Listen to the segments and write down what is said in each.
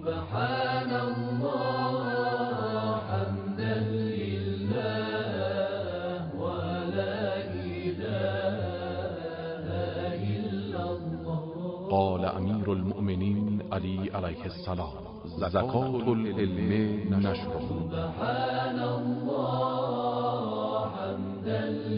سبحان الله حمدا لله ولا إله إلا الله. قال امیر المؤمنین علی علیه السلام: زکات العلم نشره. سبحان الله حمدا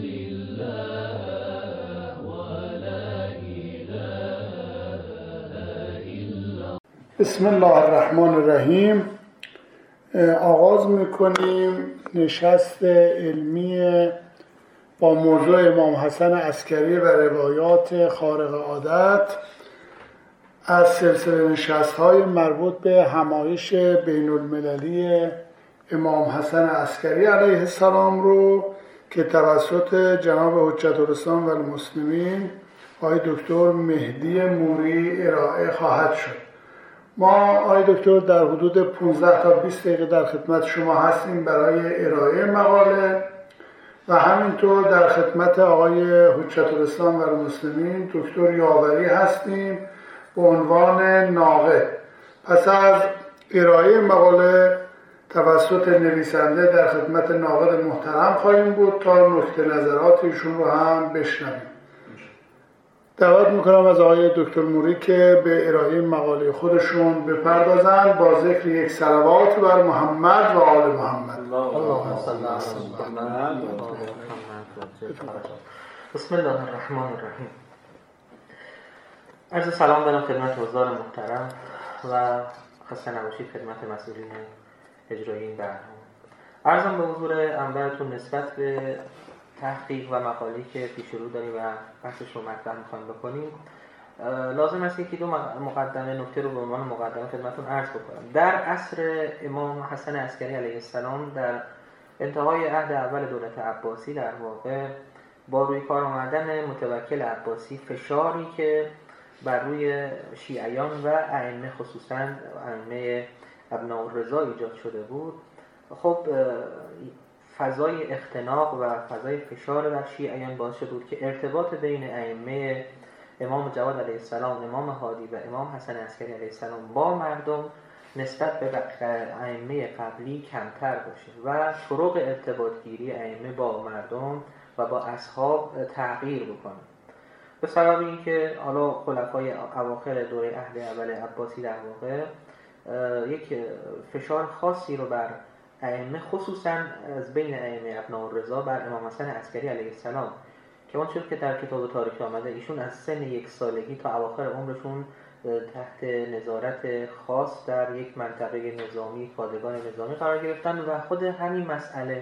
لله ولا إله إلا. بسم الله الرحمن الرحیم. آغاز میکنیم نشست علمی با موضوع امام حسن عسکری و روایات خارق عادت از سلسله نشست‌های مربوط به همایش بین المللی امام حسن عسکری علیه السلام رو که توسط جناب حجت الاسلام و المسلمین آقای دکتر مهدی موری ارائه خواهد شد. ما آقای دکتر در حدود 15 تا 20 دقیقه در خدمت شما هستیم برای ارائه مقاله و همینطور در خدمت آقای حجت الاسلام و المسلمین دکتر یاوری هستیم به عنوان ناقد. پس از ارائه مقاله توسط نویسنده در خدمت ناقد محترم خواهیم بود تا نکته نظرات ایشون رو هم بشنویم. دعوت میکنم از آقای دکتر موری که به ارائه مقاله خودشون بپردازند با ذکر یک صلوات بر محمد و آل محمد. اللهم صل علی محمد. بسم الله الرحمن الرحیم. عرض سلام دارم خدمت حضار محترم و خسته نباشید خدمت مسئولین اجرایی این برنامه. عرضم به حضور انبرتون نسبت به تحقیق و مقاله‌ای که پیش رو داریم و بحثش رو مطرح می‌خوایم بکنیم لازم است یکی دو مقدمه نکته رو به عنوان مقدمه خدمتتون عرض بکنم. در عصر امام حسن عسکری علیه السلام در انتهای عهد اول دولت عباسی در واقع با روی کار آمدن متوکل عباسی فشاری که بر روی شیعیان و ائمه خصوصاً ائمه ابناءالرضا ایجاد شده بود، خب فضای اختناق و فضای فشار بر شیعیان باعث شده بود که ارتباط بین ائمه امام جواد علیه السلام، امام هادی و امام حسن عسکری علیه السلام با مردم نسبت به ائمه قبلی کمتر باشه و طرق ارتباط گیری ائمه با مردم و با اصحاب تغییر بکنه. به سبب اینکه حالا خلفای اواخر دوره عهد اول عباسی در واقع یک فشار خاصی رو بر ائمه خصوصا از بین ائمه ابناءالرضا بر امام حسن عسکری علیه السلام که اونچور که در کتاب تاریخ آمده ایشون از سن 1 سالگی تا اواخر عمرشون تحت نظارت خاص در یک منطقه نظامی پادگان نظامی قرار گرفتن و خود همین مسئله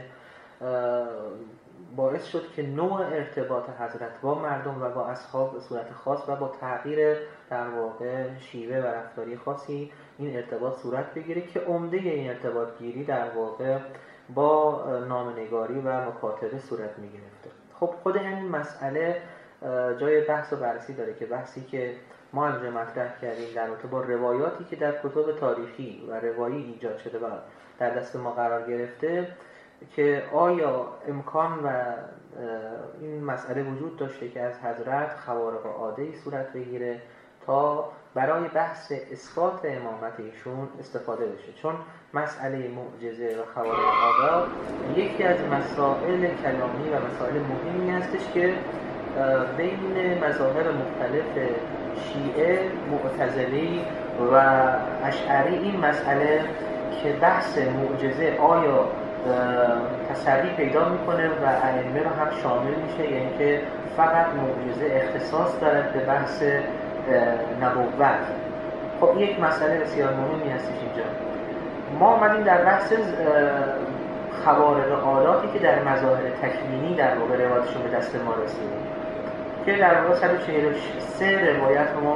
باعث شد که نوع ارتباط حضرت با مردم و با اصحاب به صورت خاص و با تغییر در واقع شیوه و رفتاری خاصی این ارتباط صورت بگیره که عمده این ارتباط گیری در واقع با نامه‌نگاری و مکاتبه صورت می‌گرفته. خب خود همین مسئله جای بحث و بررسی داره که بحثی که ما اینجا مطرح کردیم در رابطه با روایاتی که در کتب تاریخی و روایی ایجاد شده و در دست ما قرار گرفته که آیا امکان و این مسئله وجود داشته که از حضرت خوارق عاده‌ای صورت بگیره تا برای بحث اثبات امامت ایشون استفاده بشه، چون مسئله معجزه و خوارق عاده یکی از مسائل کلامی و مسائل مهمی هستش که بین مذاهب مختلف شیعه، معتزلی و اشعری این مسئله که بحث معجزه آیا تسری پیدا میکنه و ائمه رو هم شامل میشه، یعنی که فقط معجزه اختصاص دارد به بحث نبوت. خب یک مسئله بسیار مهمی هستش اینجا. ما آمدیم در بحث خوارق عاداتی که در مظاهر تکوینی در واقع روایتشون به دست ما رسیده که در واقع 143 روایت ما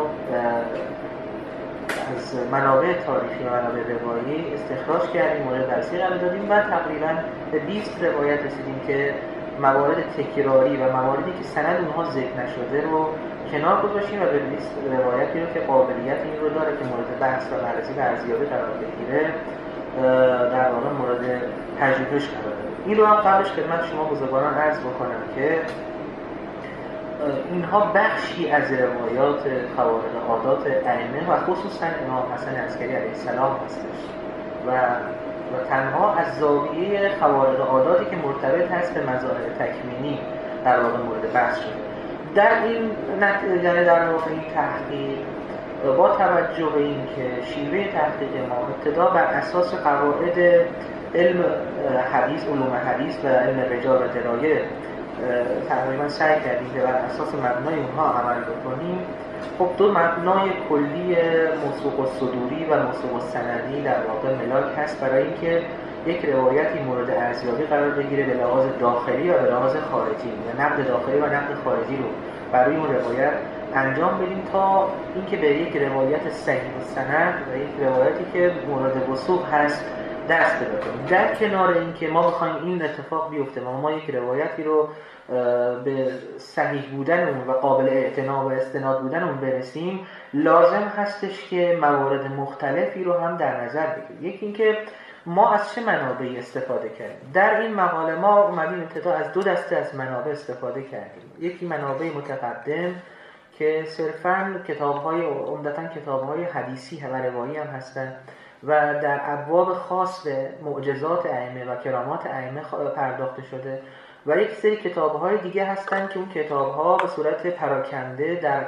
از منابع تاریخی و منابع روایی استخراج کردیم، مورد بررسی قرار دادیم و تقریبا به 20 روایت رسیدیم که موارد تکراری و مواردی که سند اونها ذکر نشده رو کنار گذاشتیم و به 20 روایتی رو که قابلیت این رو داره که مورد بحث و بررسی و ارزیابی قرار بگیره در واقع مورد تجربهش قرار دادیم. این رو هم قبلش خدمت شما بزرگواران عرض بکنم که اینها بخشی از روایات خوارق عادات ائمه و خصوصا امام حسن عسکری علیه السلام هستش و تنها از زاویه خوارق عاداتی که مرتبط هست به مظاهر تکوینی در واقع مورد بحث شده. در این یعنی در واقع این تحقیق با توجه به اینکه شیوه تحقیق ما ابتدا بر اساس قواعد علم حدیث، علوم حدیث و علم رجال و درایه تقریبا سعی کردیم که بر اساس مبنای اونها عمل بکنیم. خب دو مبنای کلی موثوق الصدوری و موثوق السندی در واقع ملاک هست برای اینکه یک روایتی مورد ارزیابی قرار بگیره به لحاظ داخلی و به لحاظ خارجی و نقد داخلی و نقد خارجی رو برای اون روایت انجام بدیم تا اینکه به یک روایت صحیح السند و یک روایتی که مورد وثوق هست دست پیدا کنیم. در کنار اینکه ما بخوایم این اتفاق بیفته و ما یک روایتی رو به صحیح بودن اون و قابل اعتنا و استناد بودن اون برسیم، لازم هستش که موارد مختلفی رو هم در نظر بگیریم. یکی اینکه ما از چه منابعی استفاده کردیم. در این مقاله ما اومدیم ابتدا از دو دسته از منابع استفاده کردیم. یکی منابع متقدم که صرفاً کتاب‌های عمدتاً کتاب‌های حدیثی و روایی هم هستند و در ابواب خاص به معجزات ائمه و کرامات ائمه پرداخته شده و یک سری کتاب‌های دیگه هستن که اون کتاب‌ها به صورت پراکنده در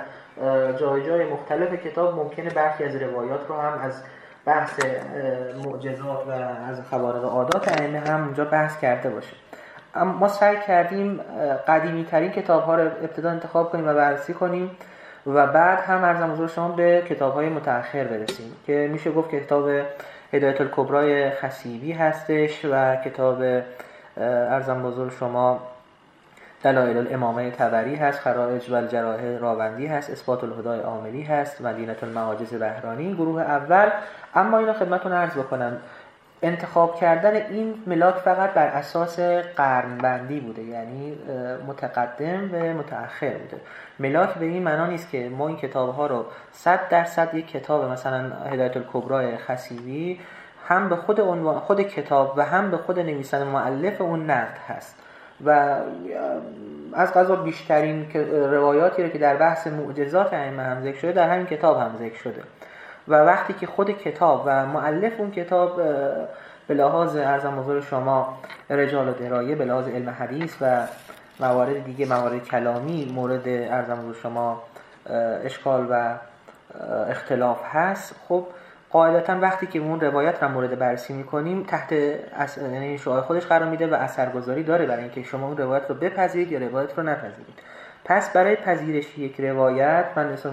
جای مختلف کتاب ممکنه برخی از روایات رو هم از بحث معجزات و از خوارق عادات ائمه هم اونجا بحث کرده باشه. اما ما سعی کردیم قدیمی ترین کتاب‌ها رو ابتدا انتخاب کنیم و بررسی کنیم و بعد هم عرضم حضور شما به کتاب‌های متأخر برسیم که میشه گفت که کتاب هدایت الکبرای خصیبی هستش و کتاب عرضم حضور شما دلائل الامامه طبری هست، خرائج و الجراح راوندی هست، اثبات الهدای عاملی هست، مدینه المعاجز بهرانی گروه اول. اما اینو خدمتتون عرض بکنم انتخاب کردن این ملاک فقط بر اساس قرنبندی بوده، یعنی متقدم و متأخر بوده. ملاک به این معنا نیست که ما این کتاب‌ها رو 100% یک کتاب مثلا هدایت الکبرای خصیبی هم به خود عنوان خود کتاب و هم به خود نویسنده مؤلف اون نقد هست و از قضا بیشترین روایاتی رو که در بحث معجزات ائمه هم ذکر شده در همین کتاب هم ذکر شده و وقتی که خود کتاب و مؤلف اون کتاب به لحاظ عرضم حضور شما رجال و درایه، به لحاظ علم حدیث و موارد دیگه، موارد کلامی مورد عرضم حضور شما اشکال و اختلاف هست، خب قاعدتا وقتی که اون روایت رو مورد بررسی می‌کنیم تحت یعنی شعاع خودش قرار میده و اثرگذاری داره برای اینکه شما اون روایت رو بپذیرید یا روایت رو نپذیرید. پس برای پذیرش یک روایت من مثل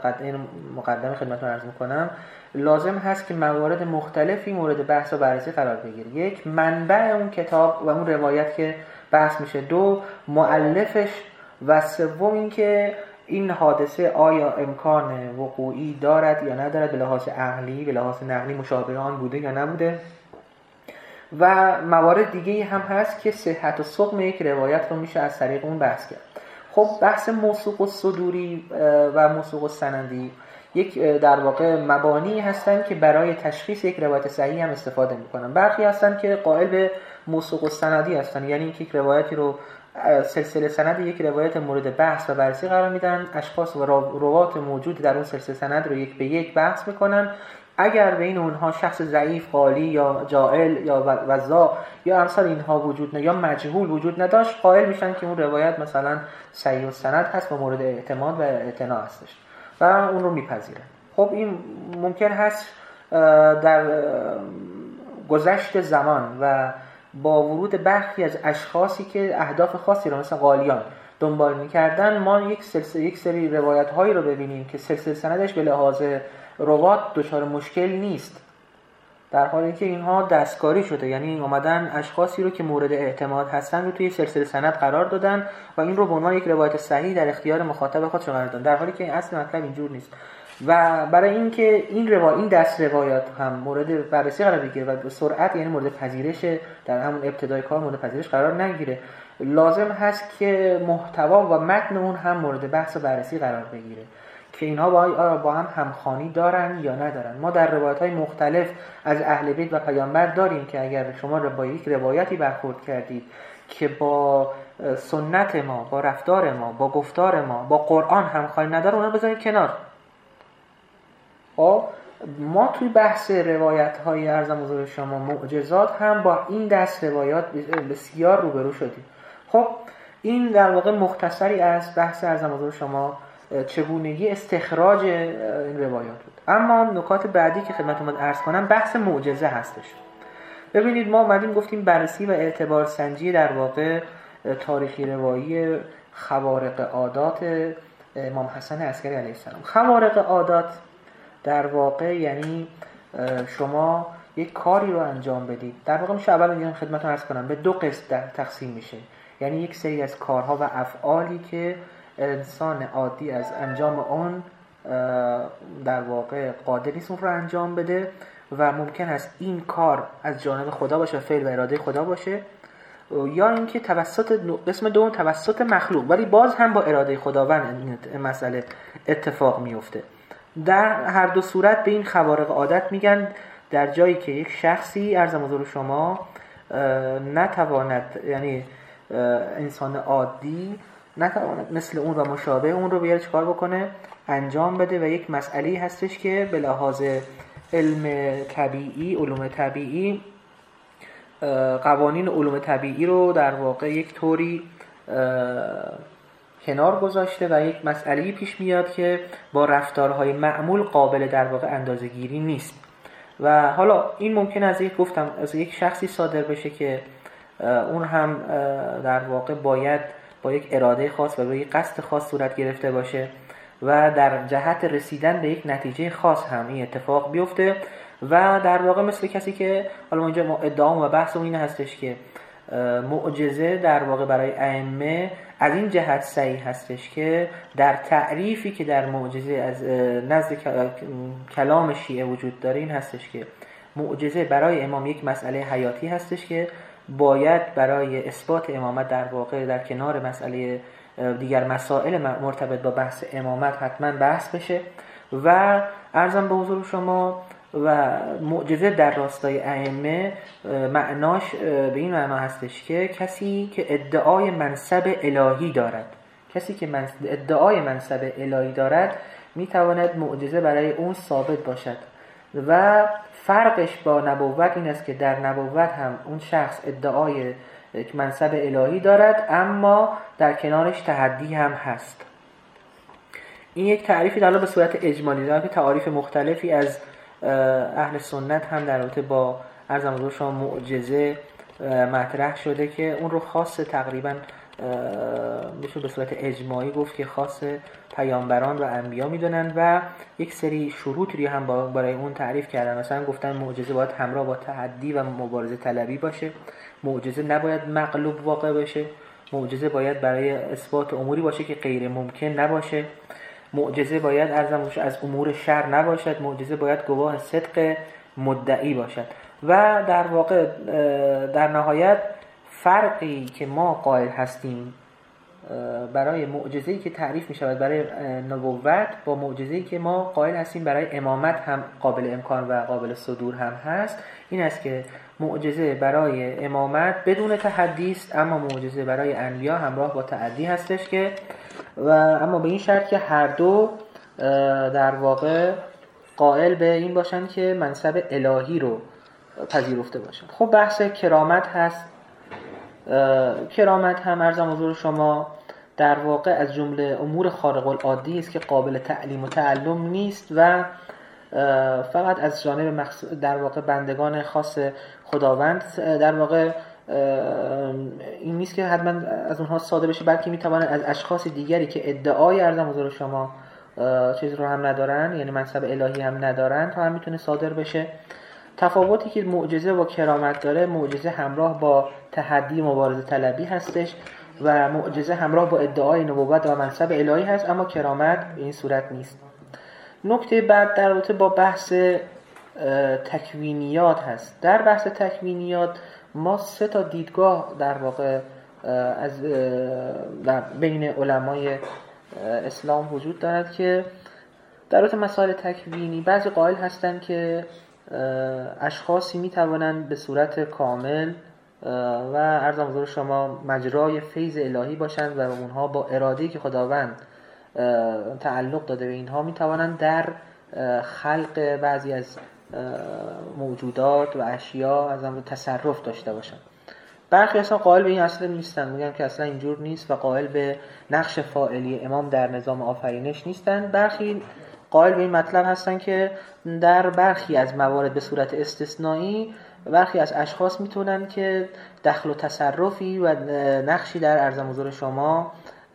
مقدمه خدمتتون عرض می‌کنم لازم هست که موارد مختلفی مورد بحث و بررسی قرار بگیره. یک، منبع اون کتاب و اون روایت که بحث میشه. دو، مؤلفش. و سوم اینکه این حادثه آیا امکان وقوعی دارد یا ندارد، به لحاظ عقلی، به لحاظ نقلی مشابه آن بوده یا نبوده. و موارد دیگه هم هست که صحت و سقم یک روایت رو میشه از طریق اون بحث کرد. خب بحث موثوق الصدوری و موثوق السندی یک در واقع مبانی هستن که برای تشخیص یک روایت صحیح هم استفاده میکنن. برخی هستن که قائل به موثوق السندی هستن، یعنی اینکه یک روایتی رو سلسله سند یک روایت مورد بحث و بررسی قرار میدن، اشخاص و روات موجود در اون سلسله سند رو یک به یک بحث میکنن. اگر بین اونها شخص ضعیف، قالی یا جاهل یا وضاع یا امثال اینها وجود یا مجهول وجود نداشت، قائل میشن که اون روایت مثلا صحیح السند هست و مورد اعتماد و اعتنا هستش و اون رو میپذیرن. خب این ممکن هست در گذشت زمان و با ورود برخی از اشخاصی که اهداف خاصی رو مثل قالیان دنبال میکردن ما یک سری روایت هایی رو ببینیم که سلسله سندش به لحاظ روات دچار مشکل نیست، در حالی که اینها دستکاری شده، یعنی اومدن اشخاصی رو که مورد اعتماد هستن رو توی سلسله سند قرار دادن و این رو به عنوان یک روایت صحیح در اختیار مخاطب خودشون قرار دادن، در حالی که این اصل مطلب اینجور نیست. و برای اینکه این دست روایات هم مورد بررسی قرار بگیره و به سرعت یعنی مورد پذیرش در همون ابتدای کار مورد پذیرش قرار نگیره، لازم هست که محتوا و متن اون هم مورد بحث و بررسی قرار بگیره که اینها با هم همخوانی دارن یا ندارن. ما در روایت‌های مختلف از اهل بیت و پیامبر داریم که اگر شما با یک روایتی برخورد کردید که با سنت ما، با رفتار ما، با گفتار ما، با قرآن همخوانی نداره، اونا بذارید کنار. خب ما توی بحث روایت های ارزم حضور شما معجزات هم با این دست روایات بسیار روبرو شدیم. خب این در واقع مختصری از بحث ارزم حضور شما چگونگی استخراج این روایات بود. اما نکات بعدی که خدمتتون عرض کنم بحث معجزه هستش. ببینید ما اومدیم گفتیم بررسی و اعتبار سنجی در واقع تاریخی روایی خوارق عادات امام حسن عسکری علیه السلام. خوارق عادات در واقع یعنی شما یک کاری رو انجام بدید. در واقع میشه اول اینو خدمتتون عرض کنم به دو قسم تقسیم میشه. یعنی یک سری از کارها و افعالی که انسان عادی از انجام اون در واقع قادر نیست اون رو انجام بده و ممکن است این کار از جانب خدا باشه، فعل و اراده خدا باشه، یا اینکه توسط قسم دوم توسط مخلوق، ولی باز هم با اراده خداوند این مسئله اتفاق میفته. در هر دو صورت به این خوارق عادت میگن در جایی که یک شخصی ارزم حضور شما نتواند، یعنی انسان عادی نتواند مثل اون و مشابه اون رو بیاره چکار بکنه انجام بده و یک مسئله هستش که به لحاظ علم طبیعی، علوم طبیعی، قوانین علوم طبیعی رو در واقع یک طوری کنار گذاشته و یک مسئله پیش میاد که با رفتارهای معمول قابل در واقع اندازه‌گیری نیست. و حالا این ممکن از یک شخصی صادر بشه که اون هم در واقع باید با یک اراده خاص و با یک قصد خاص صورت گرفته باشه و در جهت رسیدن به یک نتیجه خاص هم این اتفاق بیفته و در واقع مثل کسی که حالا اینجا ما ادعام و بحث این هستش که معجزه در واقع برای ائمه از این جهت صحیح هستش که در تعریفی که در معجزه از نزد کلام شیعه وجود داره این هستش که معجزه برای امام یک مسئله حیاتی هستش که باید برای اثبات امامت در واقع در کنار مسئله دیگر مسائل مرتبط با بحث امامت حتما بحث بشه. و عرضم به حضور شما و معجزه در راستای ائمه معناش به این معنا هستش که کسی که ادعای منصب الهی دارد، کسی که ادعای منصب الهی دارد میتواند معجزه برای اون ثابت باشد. و فرقش با نبوت این است که در نبوت هم اون شخص ادعای منصب الهی دارد اما در کنارش تحدی هم هست. این یک تعریفی در به صورت اجمالی داره که تعاریف مختلفی از اهل سنت هم در رابطه با عرضم حضور شما معجزه مطرح شده که اون رو خاص تقریبا میشه به صورت اجماعی گفت که خاص پیامبران و انبیا میدونن و یک سری شروطی هم برای اون تعریف کردن. مثلا گفتن معجزه باید همراه با تحدی و مبارزه طلبی باشه، معجزه نباید مغلوب واقع بشه، معجزه باید برای اثبات اموری باشه که غیر ممکن نباشه، معجزه باید از امور شر نباشد، معجزه باید گواه صدق مدعی باشد. و در واقع در نهایت فرقی که ما قائل هستیم برای معجزه‌ای که تعریف می شود برای نبوت با معجزه‌ای که ما قائل هستیم برای امامت هم قابل امکان و قابل صدور هم هست این است که معجزه برای امامت بدون تحدی است، اما معجزه برای انبیا همراه با تحدی هستش که و اما به این شرط که هر دو در واقع قائل به این باشن که منصب الهی رو پذیرفته باشن. خب بحث کرامت هست. کرامت هم عرضم حضور شما در واقع از جمله امور خارق العاده است که قابل تعلیم و تعلم نیست و فقط از جانب در واقع بندگان خاص خداوند در واقع این نیست که حتما از اونها صادر بشه، بلکه میتواند از اشخاص دیگری که ادعای عرضم حضور شما چیز رو هم ندارن، یعنی منصب الهی هم ندارن، تا هم میتونه صادر بشه. تفاوتی که معجزه و کرامت داره، معجزه همراه با تحدی مبارزه طلبی هستش و معجزه همراه با ادعای نبوت و منصب الهی هست، اما کرامت به این صورت نیست. نکته بعد در رابطه با بحث تکوینیات هست. در بحث تکوینیات ما 3 تا دیدگاه در واقع از در بین علمای اسلام وجود دارد که در رابطه مسائل تکوینی بعضی قائل هستند که اشخاصی می توانند به صورت کامل و عرضم حضور شما مجرای فیض الهی باشند و اونها با اراده‌ای که خداوند تعلق داده به اینها میتوانند در خلق بعضی از موجودات و اشیا از امر تصرف داشته باشند. برخی اصلا قائل به این اصل نیستن، میگن که اصلا اینجور نیست و قائل به نقش فاعلی امام در نظام آفرینش نیستن. برخی قائل به این مطلب هستن که در برخی از موارد به صورت استثنایی برخی از اشخاص میتونن که دخل و تصرفی و نقشی در عرضم حضور شما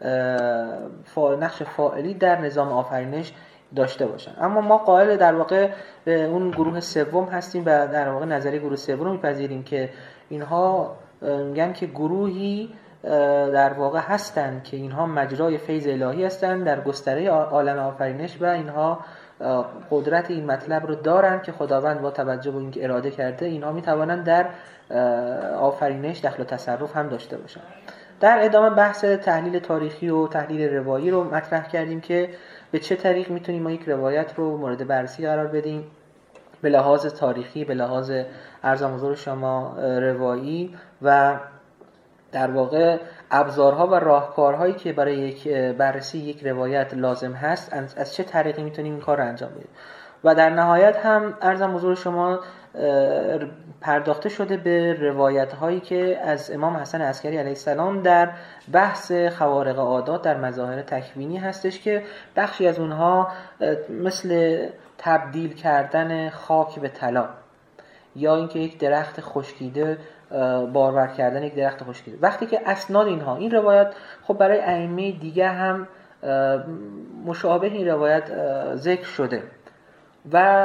نقش فاعلی در نظام آفرینش داشته باشن. اما ما قائل در واقع به اون گروه سوم هستیم و در واقع نظریه گروه سوم رو میپذیریم که اینها میگن که گروهی در واقع هستند که اینها مجرای فیض الهی هستند در گستره عالم آفرینش و اینها قدرت این مطلب رو دارن که خداوند با توجه به اینکه اراده کرده اینها میتوانند در آفرینش دخل و تصرف هم داشته باشن. در ادامه بحث تحلیل تاریخی و تحلیل روایی رو مطرح کردیم که به چه طریق میتونیم ما یک روایت رو مورد بررسی قرار بدیم به لحاظ تاریخی، به لحاظ عرضم حضور شما روایی و در واقع ابزارها و راهکارهایی که برای یک بررسی یک روایت لازم هست از چه طریقی میتونیم این کار رو انجام بدیم. و در نهایت هم عرضم حضور شما پرداخته شده به روایت هایی که از امام حسن عسکری علیه السلام در بحث خوارق عادات در مظاهر تکوینی هستش که بخشی از اونها مثل تبدیل کردن خاک به طلا یا اینکه یک درخت خشکیده بارور کردن یک درخت خشکیده، وقتی که اسناد اینها این روایت خب برای ائمه دیگه هم مشابه این روایت ذکر شده و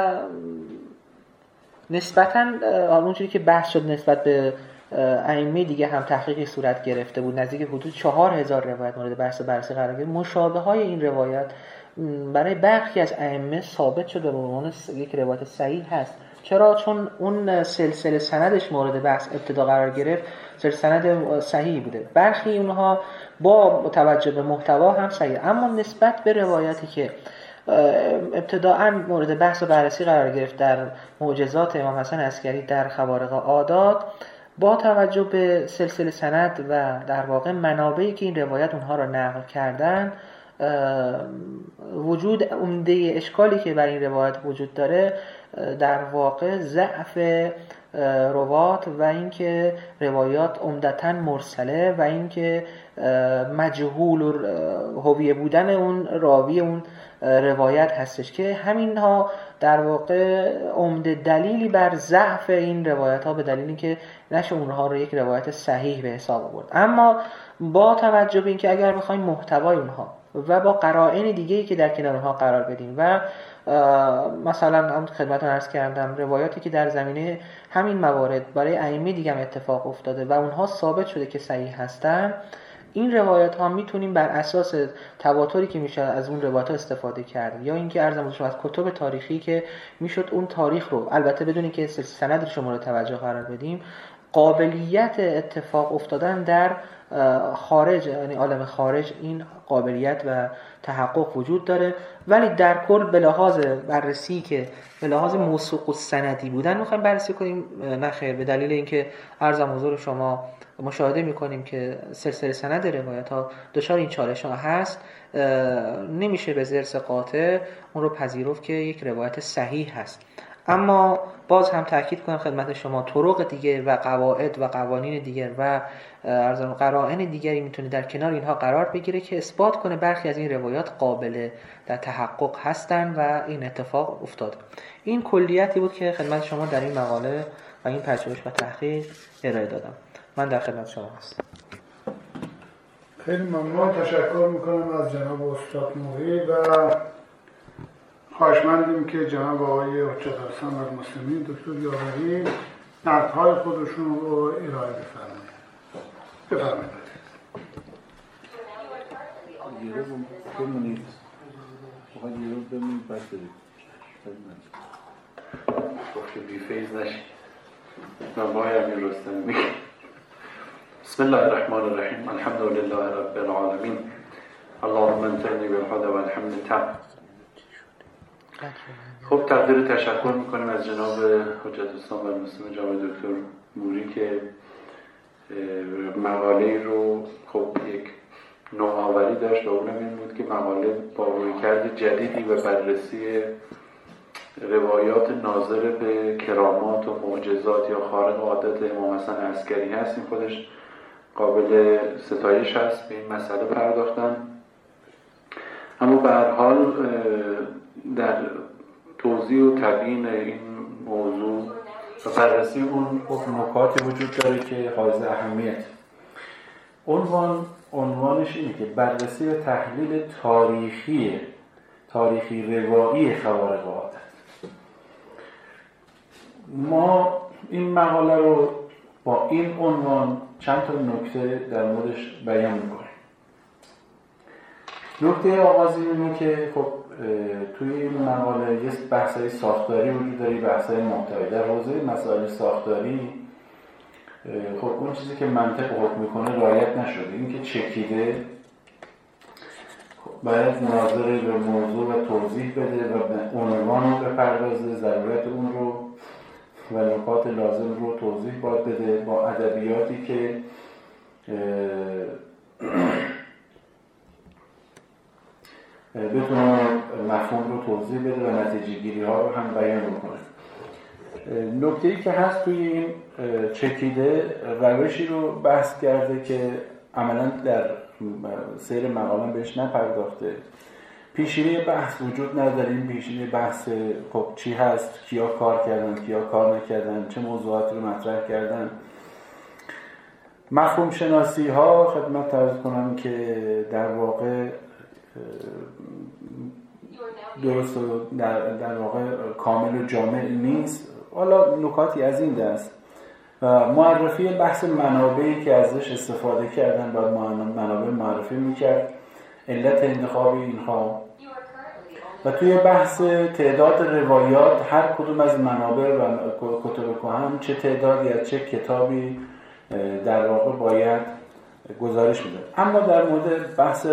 نسبتاً اونجوری که بحث شد نسبت به ائمه دیگه هم تحقیقی صورت گرفته بود، نزدیک حدود 4000 روایت مورد بحث بررسی قرار گرفت. مشابه های این روایت برای برخی از ائمه ثابت شده به عنوان یک روایت صحیح هست. چرا؟ چون اون سلسله سندش مورد بحث ابتدا قرار گرفت، سلسله سند صحیح بوده. برخی اونها با توجه به محتوا هم صحیح، اما نسبت به روایتی که ابتداءً مورد بحث و بررسی قرار گرفت در معجزات امام حسن عسکری در خوارق عادات، با توجه به سلسله سند و در واقع منابعی که این روایت اونها را نقل کردن، وجود عمده اشکالی که بر این روایت وجود داره در واقع ضعف روات و اینکه روایات عمدتاً مرسله و اینکه مجهول هویه بودن اون راوی اون روایت هستش که همینها در واقع عمده دلیلی بر ضعف این روایت ها به دلیلی که نشه اونها رو یک روایت صحیح به حساب آورد. اما با توجه به اینکه اگر بخوایم محتوای اونها و با قرائن دیگه‌ای که در کنار اونها قرار بدیم و مثلا هم خدمتتون عرض کردم روایاتی که در زمینه همین موارد برای ائمه دیگه هم اتفاق افتاده و اونها ثابت شده که صحیح هستن، این روایت ها میتونیم بر اساس تواتری که میشه از اون روایت ها استفاده کرد، یا اینکه عرضم شما از کتب تاریخی که میشد اون تاریخ رو البته بدون اینکه سندش رو مورد توجه قرار بدیم، قابلیت اتفاق افتادن در خارج یعنی عالم خارج این قابلیت و تحقق وجود داره، ولی در کل به لحاظ بررسی که به لحاظ موثوق و سندی بودن میخوایم بررسی کنیم، نه خیر، به دلیل اینکه عرضم حضور شما مشاهده میکنیم که سلسله سند روایت ها دچار این چالش ها هست، نمیشه به ضرس قاطع اون رو پذیرفت که یک روایت صحیح هست. اما باز هم تاکید کنم خدمت شما طرق دیگه و قواعد و قوانین دیگر و قرائن دیگری میتونه در کنار اینها قرار بگیره که اثبات کنه برخی از این روایات قابل در تحقق هستن و این اتفاق افتاده. این کلیتی بود که خدمت شما در این مقاله و این پژوهش و تحقیق ارائه دادم. من در خدمت شما هستم. خیلی ممنون، تشکر میکنم از جناب استاد موری و خواهشمندیم که جناب آقای حجت حسن و المسلمین دکتر یاوری نقدهای خودشون رو ارائه بفرمایید. یه رو بمونید، فقط یه رو بمونید بس برید گفته بی فیض نشید. نبای امیر رستمی میگه بسم الله الرحمن الرحیم الحمد لله رب العالمین اللهم انتهنی بالهدى والحمد تام. خب تقدیر تشکر میکنیم از جناب حجت اسلام و المسلمین جناب دکتر موری که مقاله رو خب یک نوآوری داشت و اونم این بود که مقاله با رویکرد جدیدی و بررسی روایات ناظر به کرامات و معجزات یا خارق عادت امام حسن عسکری هست. این خودش قابل ستایش هست، به این مسئله پرداختن. اما به هر حال در توضیح و تبیین این موضوع و بررسی اون نکاتی وجود داره که حائز اهمیت. عنوانش اینه که بررسی و تحلیل تاریخی روایی خوارق عادت. ما این مقاله رو با این عنوان چند تا نکته در موردش بیان می‌کنیم. نکته آغازی اینه که خب توی این مقاله یه بحث‌های ساختاری وجود داره، بحث‌های محتوایی. در حوزه مسائل ساختاری خب اون چیزی که منطق حکم می‌کنه رعایت نشده. این که چکیده باید ناظر به موضوع و توضیح بده و به عنوان رو بپردازه، ضرورت اون رو و نکات لازم رو توضیح باید بده با ادبیاتی که بتونه مفهوم رو توضیح بده و نتیجه گیری ها رو هم بیان بکنه. نکته‌ای که هست توی این چکیده روشی رو بحث کرده که عملاً در سیر مقاله بهش نپرداخته. پیشینه بحث وجود نداریم. پیشینه بحث خب چی هست، کیا کار کردن، کیا کار نکردن، چه موضوعاتی رو مطرح کردن. مفهوم شناسی ها خدمت عرض کنم که در واقع درست و در واقع کامل و جامع نیست. حالا نکاتی از این دست معرفی بحث منابعی که ازش استفاده کردن باید منابع معرفی میکرد، علت انتخاب اینها و توی بحث تعداد روایات هر کدوم از منابع و کتب کهن چه تعدادی از چه کتابی در واقع باید گزارش میداد. اما در مورد بحث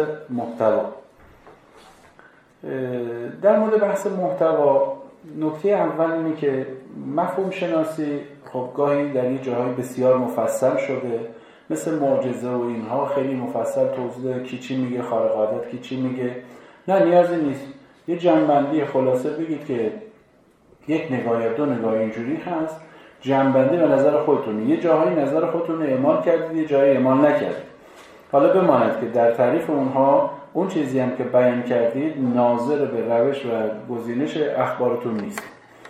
محتوا نکته اول اینه که مفهوم شناسی خب گاهی در یه جاهای بسیار مفصل شده، مثل معجزه و اینها خیلی مفصل توضیح داده کی چی میگه، خارق عادت کی چی میگه. نه نیازی نیست، یه جنبندی خلاصه بگید که یک نگاه یا دو نگاه اینجوری هست، جنبندی به نظر خودتون. یه جاهای نظر خودتون رو اعمال کردید، یه جایی اعمال نکردید. حالا بماند که در تعریف اونها اون چیزی هم که بیان کردید ناظر به روش و گزینش اخبارتون نیست.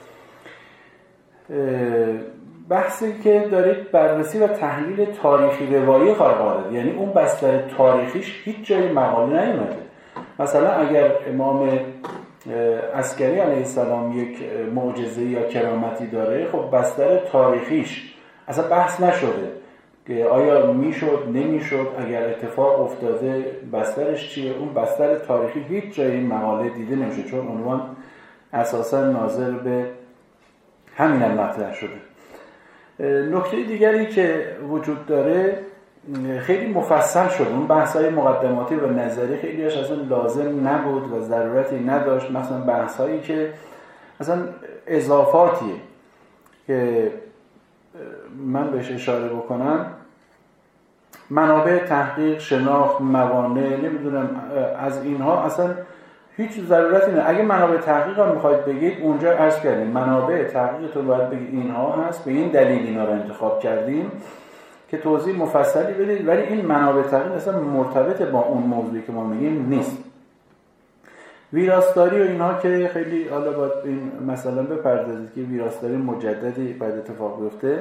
بحثی که دارید بررسی و تحلیل تاریخی روایی خارق عادت، یعنی اون بستر تاریخیش هیچ جای مقاله نیومده. مثلا اگر امام عسکری علیه السلام یک معجزه یا کرامتی داره، خب بستر تاریخیش اصلا بحث نشده که آیا میشد نمیشد، اگر اتفاق افتاده بسترش چیه. اون بستر تاریخی هیچ جای این مقاله دیده نمیشه، چون عنوان اساسا ناظر به همین مطرح شده. نکته دیگری که وجود داره خیلی مفصل شد. اون بحث‌های مقدماتی و نظری خیلی اصلا لازم نبود و ضرورتی نداشت. مثلا بحث‌هایی که اصلا اضافاتیه که من بهش اشاره بکنم، منابع تحقیق، شناخت، موانع، نمیدونم از اینها اصلا هیچ ضرورتی نه. اگه منابع تحقیق هم میخواید بگید اونجا عرض کردیم منابع تحقیقتون باید بگید اینها هست، به این دلیل اینا رو انتخاب کردیم که توضیح مفصلی بدید، ولی این منابع تحقیق اصلا مرتبط با اون موضوعی که ما میگیم نیست. ویراستاری و اینها که خیلی حالا باید این مثلا بپردازید که ویراستاری مجددی باید اتفاق بیفته.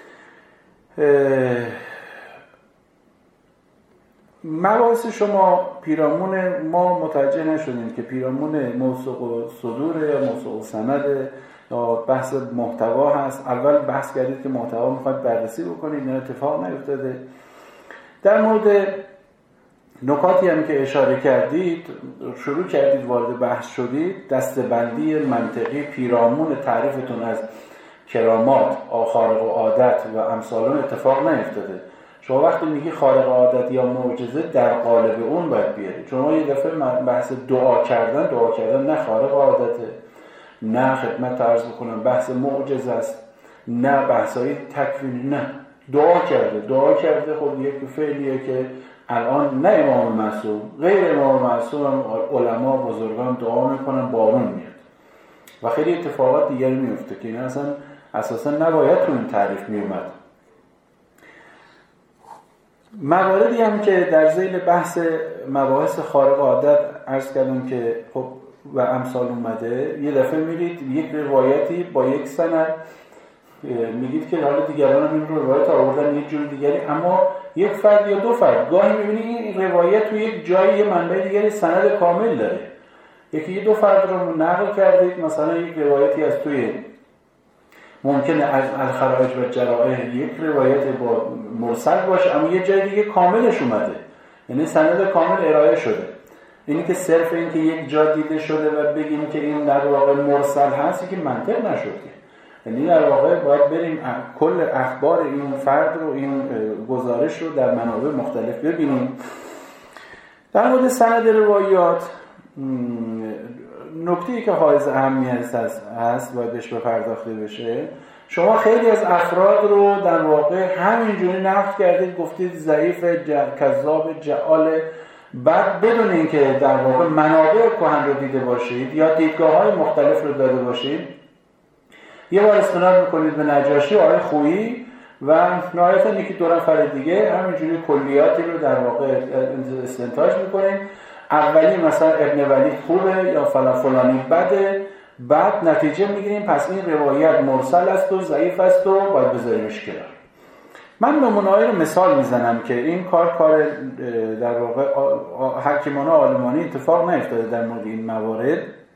مباحث شما پیرامون ما متوجه نشدیم که پیرامون موثوق و صدور یا موثوق و سند یا بحث محتوا هست. اول بحث کردید که محتوا میخواید بررسی بکنید، این اتفاق نیفتاده. در مورد نکاتی هم که اشاره کردید، شروع کردید وارد بحث شدید، دسته‌بندی منطقی پیرامون تعریفتون از کرامات، خارق عادت و امثال اون اتفاق نیفتاده. شما وقتی میگی خارق عادت یا معجزه در قالب اون باید بیارید. شما یه دفعه بحث دعا کردن نه خارق عادته، نه خدمت عرض بکنم بحث معجزه است، نه بحثای تکوینی، نه دعا کرده. خب یک فعلیه که الان نه امام معصوم، غیر امام معصوم هم علما بزرگان دعا میکنن بارون میاد و خیلی اتفاقات دیگری میفته که این اصلا اساسا نباید تو این تعریف میومد. مواردی هم که در ذیل بحث مباحث خارق عادت عرض کردم که خب و امثال اومده، یه دفعه میرید یک روایتی با یک سند میگید که حالا دیگران هم این روایت آوردن یک جور دیگری، اما یک فرد یا دو فرد گاهی میبینی این روایت تو یک جایی یه منبع دیگری سند کامل داره، یکی یه دو فرد رو نقل کردید، مثلا یک روایتی از توی ممکنه از الخرائج و جرائح یک روایت با مرسل باشه اما یه جای دیگه کاملش اومده، یعنی سند کامل ارائه شده. اینی که صرف این که یک جا دیده شده و بگیم که این در واقع مرسل هست که منطق نشده، یعنی در واقع باید بریم کل اخبار این فرد رو، این گزارش رو در منابع مختلف ببینیم. در مورد سند روایات نکته‌ای که حائز اهمیت هست باید بهش بپرداخته بشه. شما خیلی از افراد رو در واقع همینجوری نقد کردید، گفتید ضعیف، کذاب، جعال، بعد بدون اینکه در واقع منابع کهن رو دیده باشید یا دیدگاه‌های مختلف رو داده باشید، یه بار استناد میکنید به نجاشی و آقای خویی و نهایتاً یکی دو نفر دیگه همینجوری کلیاتی رو در واقع استنتاج میکنید. اولی مثلا ابن ولید خوبه یا فلانی بده، بعد نتیجه میگیریم پس این روایت مرسل است و ضعیف است و باید بذاریمش کنار. من نمونه‌ای رو مثال میزنم که این کار در واقع حکیمانه عالمانه اتفاق نیفتاده در مورد این موارد.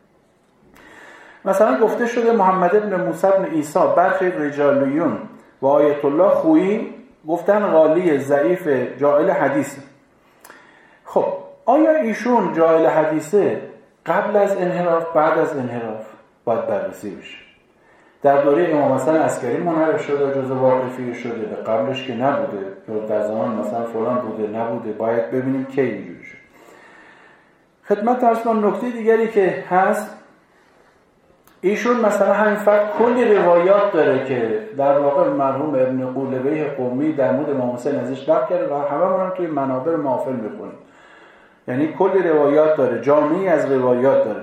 مثلا گفته شده محمد ابن موسی ابن عیسی برخی رجالیون و آیت الله خویی گفتن غالی ضعیف جاهل حدیث. خب آیا ایشون جاهل حدیثه قبل از انحراف بعد از انحراف باید بررسی بشه؟ در دوره امام حسن عسکری منحرف شده جزء واقفی شده، به قبلش که نبوده، در زمان مثلا فلان بوده نبوده، باید ببینیم کی اینجوری شد. خدمت عرض کنم نکته دیگری که هست، ایشون مثلا همین فرد کلی روایات داره که در واقع مرحوم ابن قولبه قمی در مورد امام حسین ازش نقل کرده و همه هم توی منابر محافل می‌خونیم، یعنی کلی روایات داره، جامعی از روایات داره.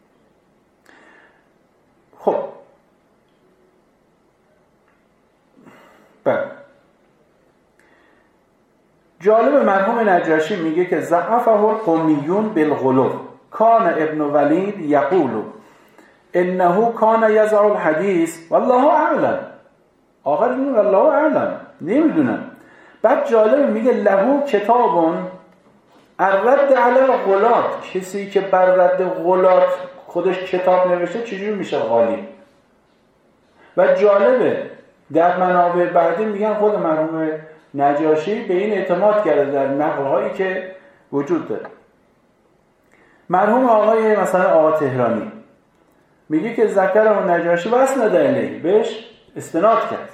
خب بله، جالب مرحوم نجاشی میگه که ضعفه القومیون بالغلو، کان ابن ولید یقول انه کان یضع الحدیث والله اعلم. آخر اینو والله اعلم نمیدونم. بعد جالب میگه له کتاب الرد علی الغلات، کسی که بر رد غلات خودش کتاب نوشته چجوری میشه غالی؟ و جالبه در منابع بعدی میگن خود مرحوم نجاشی به این اعتماد کرده در نقل‌هایی که وجود داره. مرحوم آقای مثلا آقا تهرانی میگه که ذکر و نجاشی و اسند الیه، بهش استناد کرد.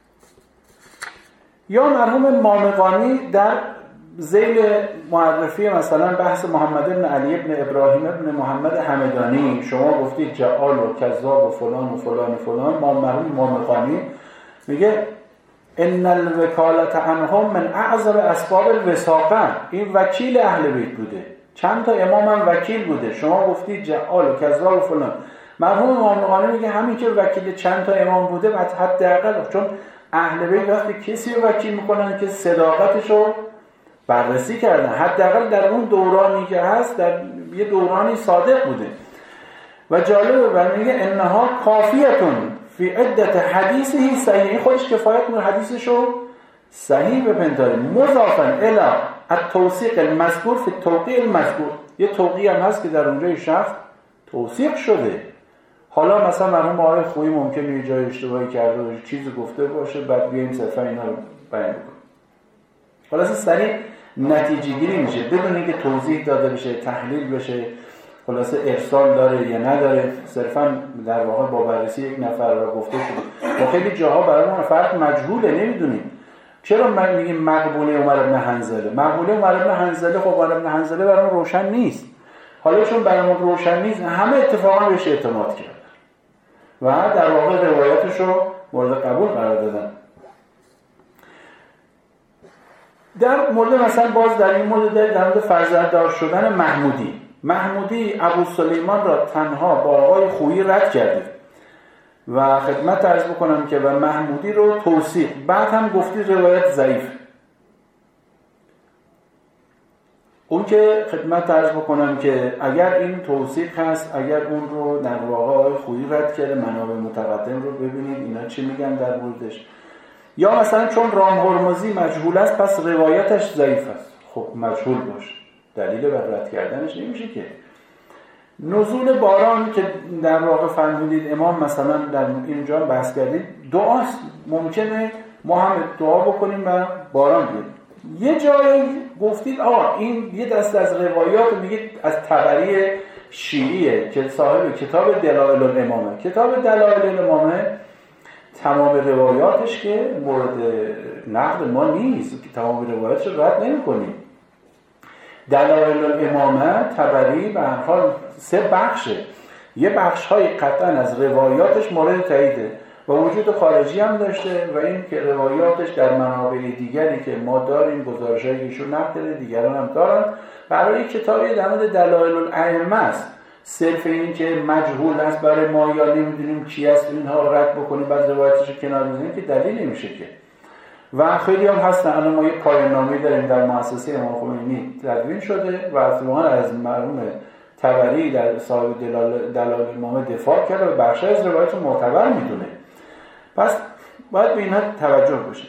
یا مرحوم مامقانی در ذیل معرفی مثلا بحث محمد بن علی ابن ابراهیم ابن محمد همدانی، شما گفتید جعال و کذاب و فلان و فلان و فلان، مرحوم مامقانی میگه ان الوکالت عنهم من اعظم اسباب الوثاقه، این وکیل اهل بیت بوده، چند تا امام هم وکیل بوده، شما گفتید جعال و کذاب و فلان. مرحوم مامقانی میگه همین که وکیل چند تا امام بوده، بعد حداقل چون اهل بیت وقتی کسی رو وکیل میکنن که صداقتش رو بررسی کردن، حداقل در اون دورانی که هست در یه دورانی صادق بوده. و جالبه و میگه انها کافیتون فی عدت حدیثه صحیح، خودش کفایت میکنه حدیثشو صحیح بپنداره. مضافا الی التوثیق المذکور فی التوقیع المذکور، یه توقیع هم هست که در اونجای شخص توثیق شده. حالا مثلا مرحوم آقای خویی ممکنه یه جای اشتباهی کرده باشه، چیزی گفته باشه، بعد بیایم صرفا اینا رو بیان کنیم. خلاص سریع نتیجه گیری میشه بدون اینکه توضیح داده بشه، تحلیل بشه، خلاصه ارسال داره یا نداره، صرفا در واقع با بررسی یک نفر رو گفته شده. با خیلی جاها برای ما فرق مجهوله، نمیدونیم. چرا ما میگیم مقبوله عمر بن حنظله؟ مقبوله عمر بن حنظله، خب عمر بن حنظله برامون روشن نیست. حالا چون برامون روشن نیست، همه اتفاقا بهش اعتماد کردن و در واقع روایتش رو مورد قبول قرار دادن. در مورد مثلا باز در این مورد در مورد فرزنددار شدن محمودی ابو سلیمان را تنها با آقای خویی رد کردید و خدمت عرض بکنم که و محمودی رو توثیق، بعد هم گفتید روایت ضعیف. اون که خدمت عرض بکنم که اگر این توثیق هست، اگر اون رو در واقع آقای خویی رد کرده، منابع متقدم رو ببینید اینا چی میگن در موردش. یا مثلا چون رام هرمزی مجهول است پس روایتش ضعیف است. خب مجهول باشه، دلیل بر رد کردنش نمیشه که. نزول باران که در واقع فرمودید امام مثلا در اینجا بحث کردید، دعاست، ممکنه ما هم دعا بکنیم و باران بیاد. یه جایی گفتید آقا این یه دست از روایات میگید از طبری شیعیه که صاحب کتاب دلائل الامامه. کتاب دلائل الامامه تمام روایاتش که مورد نقد ما نیست، که تمام روایاتش رو رد نمی کنیم. دلائل الامامه طبری به هر حال 3 بخشه، یه بخش های قطعا از روایاتش مورد تاییده و وجود خارجی هم داشته و این که روایاتش در منابع دیگری که ما داریم، گزارش‌هایی که ایشون نقل کرده دیگران هم دارن، برای کتابی در مورد دلائل الائمه است. صرف این که مجهول است برای ما یا نمیدونیم کی است اینها رد بکنیم بعد روایتش رو کنار بزنیم که دلیل نمیشه که. و خیلی هم هستن. الان ما یه پایان‌نامه داریم در مؤسسه امام خمینی تدوین شده و اصلا از مرحوم طبری در صاحب دلائل الامامه دفاع کرده و بخشی از روایت معتبر میدونه. پس باید به اینها توجه بشه.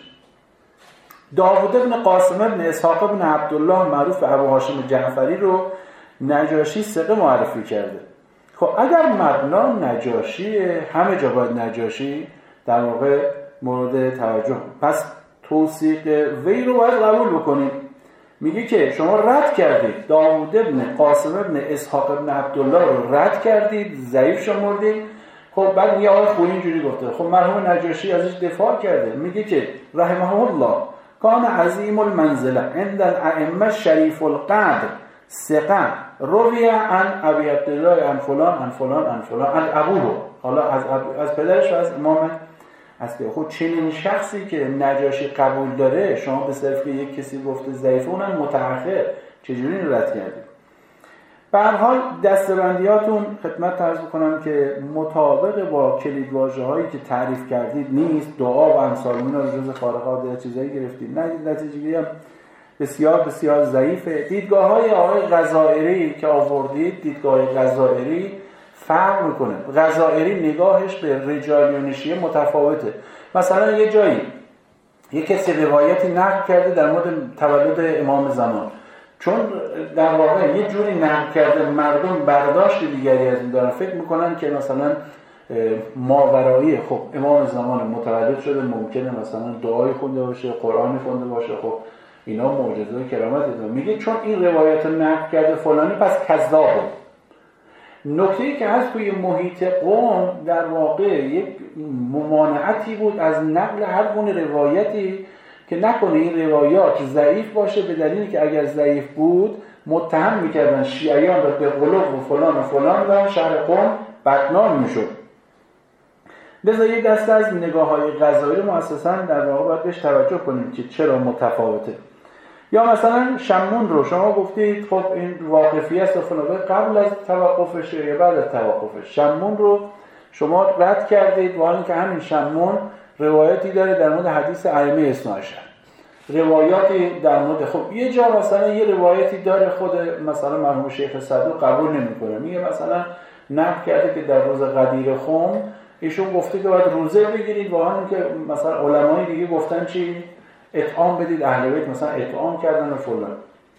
داوود بن قاسم بن اسحاق بن عبدالله معروف ابو هاشم جعفری رو نجاشی ثقه معرفی کرده. خب اگر مبنا نجاشی، همه جا باید نجاشی در واقع مورد توجه. پس توثیق وی رو باید قبول بکنیم. میگه که شما رد کردید داوود بن قاسم بن اسحاق بن عبدالله رو رد کردید، ضعیف شمردید. خب بعد یه آقای خویی اینجوری گفته. خب مرحوم نجاشی ازش دفاع کرده، میگه که رحمه الله کان عظیم المنزله عند الائمه شریف القدر ثقه روی عن ابی عبدالله عن فلان عن فلان عن فلان عن ابوه، حالا از پدرش و از امام است. خود چنین شخصی که نجاشی قبول داره شما به صرف که یک کسی گفته ضعیفه اونم متأخر چجوری رد کردید؟ به هر حال دسته‌بندیاتون خدمت عرض بکنم که مطابق با کلیدواژه‌هایی که تعریف کردید نیست. دعا و امثال اینا رو جز خارق‌العاده چیزایی گرفتید، نتیجه‌گیری هم بسیار بسیار ضعیفه. دیدگاه‌های آقای غزائری که آوردید، دیدگاه غزائری فرق میکنه. غزائری نگاهش به رجالیون شیعه متفاوته. مثلا یه جایی یه کسی روایتی نقل کرده در مورد تولد امام زمان، چون در واقع یه جوری نقل کرده مردم برداشت دیگری از این دارن، فکر میکنن که مثلا ماورایی خب امام زمان متولد شده، ممکنه مثلا دعای خونده باشه، قرآن خونده باشه، خب اینا معجزه و کرامت داره. میگه چون این روایت نقل کرده فلانی پس کذابه. نکته‌ای که هست توی محیط قوم در واقع یک ممانعتی بود از نقل هر گونه روایتی که نکنه این روایات ضعیف باشه، به دلیلی که اگر ضعیف بود متهم میکردن شیعیان را به غلو و فلان و فلان و شهر قوم بدنام میشد. لذا یک دسته از نگاه‌های غزائری مؤسساً در واقع باید بهش توجه کنیم که چرا متفاوته. یا مثلا شمون رو شما گفتید خب این واقفی است و فلان، قبل از توقفش یا بعد از توقفش. شمون رو شما رد کردید با اینکه همین شمون روایتی داره در مورد حدیث ائمه اثنا عشر، روایاتی در مورد خب یه جا مثلا یه روایتی داره خود مثلا مرحوم شیخ صدوق قبول نمی‌کنه، میگه مثلا نقل کرده که در روز غدیر خم ایشون گفته که باید روزه بگیرید، با اینکه مثلا علمای دیگه گفتن چی اطعام بدید، اهل بیت مثلا اطعام کردن و فلان.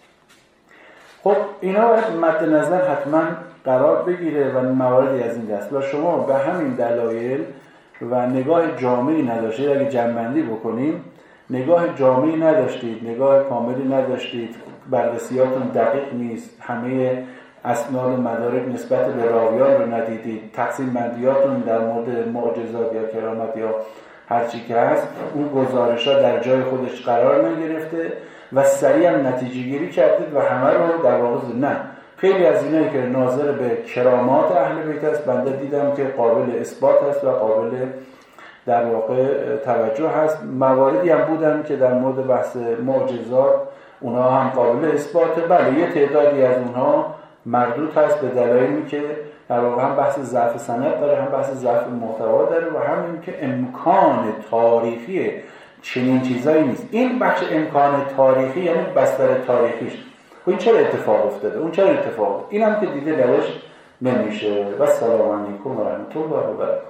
خب اینا باید مد نظر حتما قرار بگیره و مواردی از این دست. و شما به همین دلایل و نگاه جامعی نداشتید، اگه جمع‌بندی بکنیم نگاه جامعی نداشتید، نگاه کاملی نداشتید، بررسیاتون دقیق نیست، همه اسناد و مدارک نسبت به راویان رو ندیدید، تقسیم بندیاتون در مورد معجزات یا کرامت یا هر چی که هست اون گزارش‌ها در جای خودش قرار نگرفته و سریع هم نتیجه گیری کردید و همه رو در واقع نه. خیلی از اینایی که ناظر به کرامات اهل بیت است بنده دیدم که قابل اثبات است و قابل در واقع توجه هست. مواردی هم بودن که در مورد بحث معجزات اونها هم قابل اثباته. بله یه تعدادی از اونها مردود هست به دلایلی که در واقع هم بحث ضعف سند داره، هم بحث ضعف محتوا داره و هم این که امکان تاریخی چنین چیزایی نیست. این بخش امکان تاریخی یعنی بستر تاریخیش. این چرا اتفاق افتاده؟ اون چرا اتفاق افتاده؟ این هم که دیده درش نمیشه. و السلام علیکم و رحمت الله و برکاته.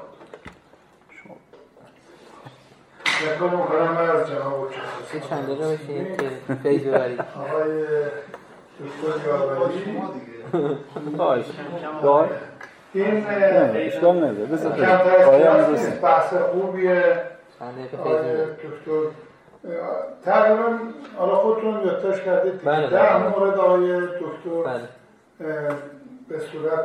یکم مکرم از جناب این چند دقیقه بشینید که فیض ببرید. آقای دکتر یاوری باش دار این اشکال نداره. بذار کمتر نیست، بحث خوبیه. چند دقیقه فیض ببرید. دکتر تقریبا حالا خودتون یادداشت کردید بله، در بله. مورد آقای دکتر بله. به صورت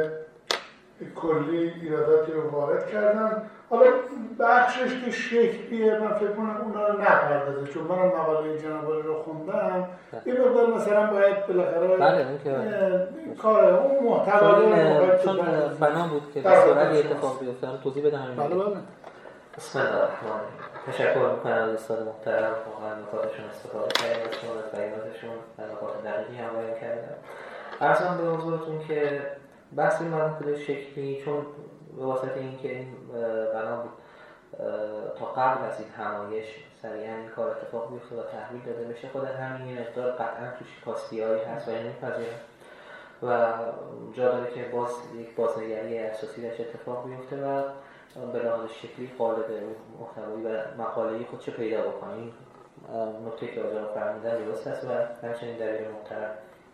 کلی ایراداتی رو وارد کردن. حالا بخشش که شکلیه من فکر کنم اونا رو نپردازه، چون منم مقاله جناب عالی رو خوندم. این مقدار مثلا باید بالاخره بله اون که کار اون محتوای چون بنا بود که به صورت اتفاق بیفته توضیح بدم. بله بله. بسم الله الرحمن الرحیم. تشکر میکنم از استاد محترم، واقعا نکاتشون استفاده کردن از بیاناتشون و نکات دقیقی هم بیان کردن. عرضم به حضورتون که بحث این مرحله شکلی چون به واسطه اینکه این بنا بود تا قبل از این همایش سریعا این کار اتفاق بیفته و تحویل داده بشه، خود همین مقدار قطعا توش کاستی‌هایی هست و این نمی‌پذیرم و جا داره که باز یک بازنگری اساسی درش اتفاق بیفته و به لحاظ شکلی قالب محتوایی و مقاله‌ای خودش پیدا بکنیم. نکته که آجا فرمودن درست است و همچنین دلیل محترم.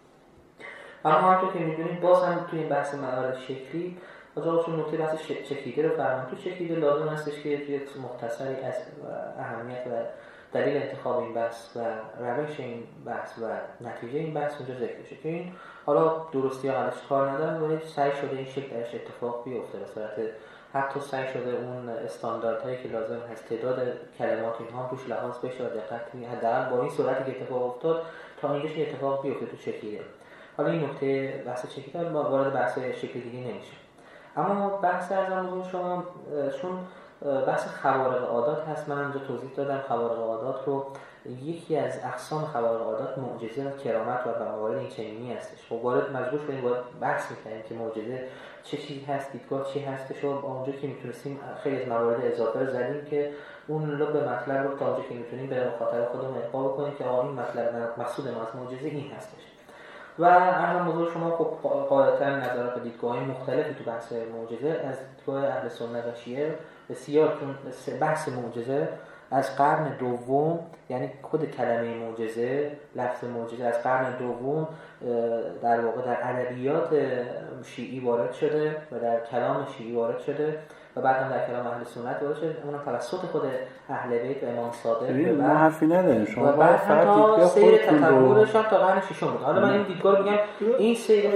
اما همونطور که می‌دونید باز هم توی این بحث موارد شکلی آجا چون نکته بحث چکیده رو فرمودن، تو چکیده لازم هستش که یک مختصری از اهمیت و دلیل انتخاب این بحث و روش این بحث و نتیجه این بحث اونجا ذکر بشه که این حالا درستی یا غلطش کار ندارم ولی سعی شده این شکل درش اتفاق بیفته به صورت حتی سعی شده اون استانداردهایی که لازم هست تعداد کلمات اینها روش لحاظ بشه و دقت کنی حداقل با این صورتی که اتفاق افتاد تا اینجاش اتفاق بیفته تو چکیده. حالا این نکته بحث چکیده وارد بحث شکل دیگه نمیشه. اما بحث ارزم شما چون بحث خوارق عادات هست، من اینجا توضیح دادم خوارق عادات رو یکی از اقسام خوارق عادات معجزه و کرامت و موارد این چنینی هستش. خب وارد مجبور شدیم باید بحث می‌کنیم که معجزه چه چیزی هست، دیدگاه چی هستش و اونجا که میتونستیم خیلی از موارد اضافه رو زدیم که اون لب مطلب رو تا اونجا که میتونیم به مخاطب خودمون القا بکنیم که آقا این مطلب مقصود ما از معجزه این هستش. و اهم موضوع شما خب قاعدتاً نظرات و دیدگاه‌های مختلفی تو بحث معجزه از دیدگاه اهل سنت و شیعه بسیار، چون بحث معجزه از قرن دوم، یعنی خود کلمه معجزه، لفظ معجزه از قرن دوم در واقع در ادبیات شیعی وارد شده و در کلام شیعی وارد شده و بعد هم در کلام اهل سنت وارد شده، اونم توسط خود اهل بیت و امام صادق. ما حرفی نداریم، شما باید فرق تا دیدگاه سیر خودتون رو تطورش تا قرن ششم بود. حالا من این دیدگاه رو میگم این سیر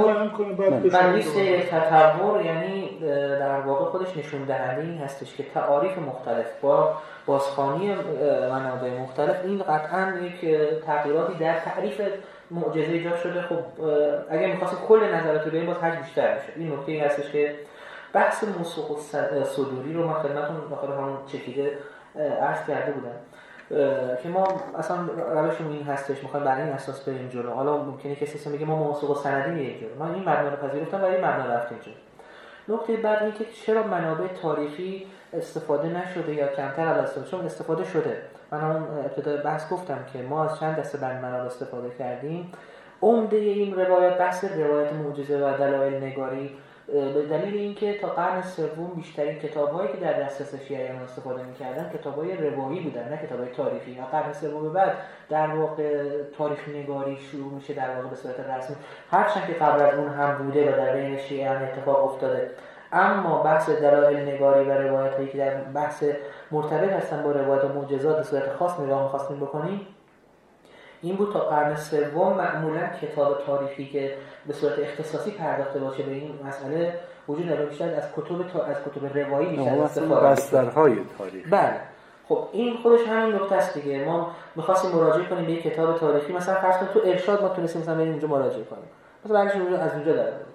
تطور یعنی در واقع خودش نشون دهنده این هستش که تعاریف مختلف با بازخوانی منابع مختلف این قطعاً یک تغییراتی در تعریف معجزه ایجاد شده. خب اگه می‌خواستیم کل نظرات رو ببینیم باز حجم بیشتر میشه. این نکته هستش که بحث موثوق صدوری رو من خدمتتون داخل همون چکیده عرض کرده بودم که ما اصلا روشمون این هستش می‌خوایم بر این اساس بریم جلو. حالا ممکنه کسی بگه ما موثوق سندی میریم جلو، من این مبنا رو پذیرفتم ولی این مبنا رفتیم جلو. نکته بعد این که چرا منابع تاریخی استفاده نشده یا کمتر از استفاده، چون استفاده شده. من اون ابتدای بحث گفتم که ما از چند دسته بند منابع استفاده کردیم. عمده این روایت بحث روایت معجزه و دلایل نگاری به دلیل اینکه تا قرن سوم بیشترین کتاب‌هایی که در دسترس شیعیان استفاده می‌کردن کتاب‌های روایی بودن نه کتاب‌های تاریخی. و قرن سوم بعد در واقع تاریخ نگاری شروع میشه در واقع به صورت رسمی، هرچند که قبل از اون هم بوده و در بین شیعیان اتفاق افتاده، اما بحث دلایل نگاری و روایت‌هایی که در بحث مرتبط هستن با روایت و معجزات به صورت خاص نگاه می‌خواستیم بکنیم این بود. تا قرن سوم معمولا کتاب تاریخی که به صورت اختصاصی پرداخته باشه به این مسئله وجود نداره، بیشتر از کتب روایی بیشتر استفاده بسترهای تاریخی. بله خب این خودش همین نکته است دیگه. ما می‌خواستیم مراجعه کنیم به یک کتاب تاریخی، مثلا فرض کن تو ارشاد ما تونستیم مثلا بریم اونجا مراجعه کنیم، مثلا بعدش از اونجا در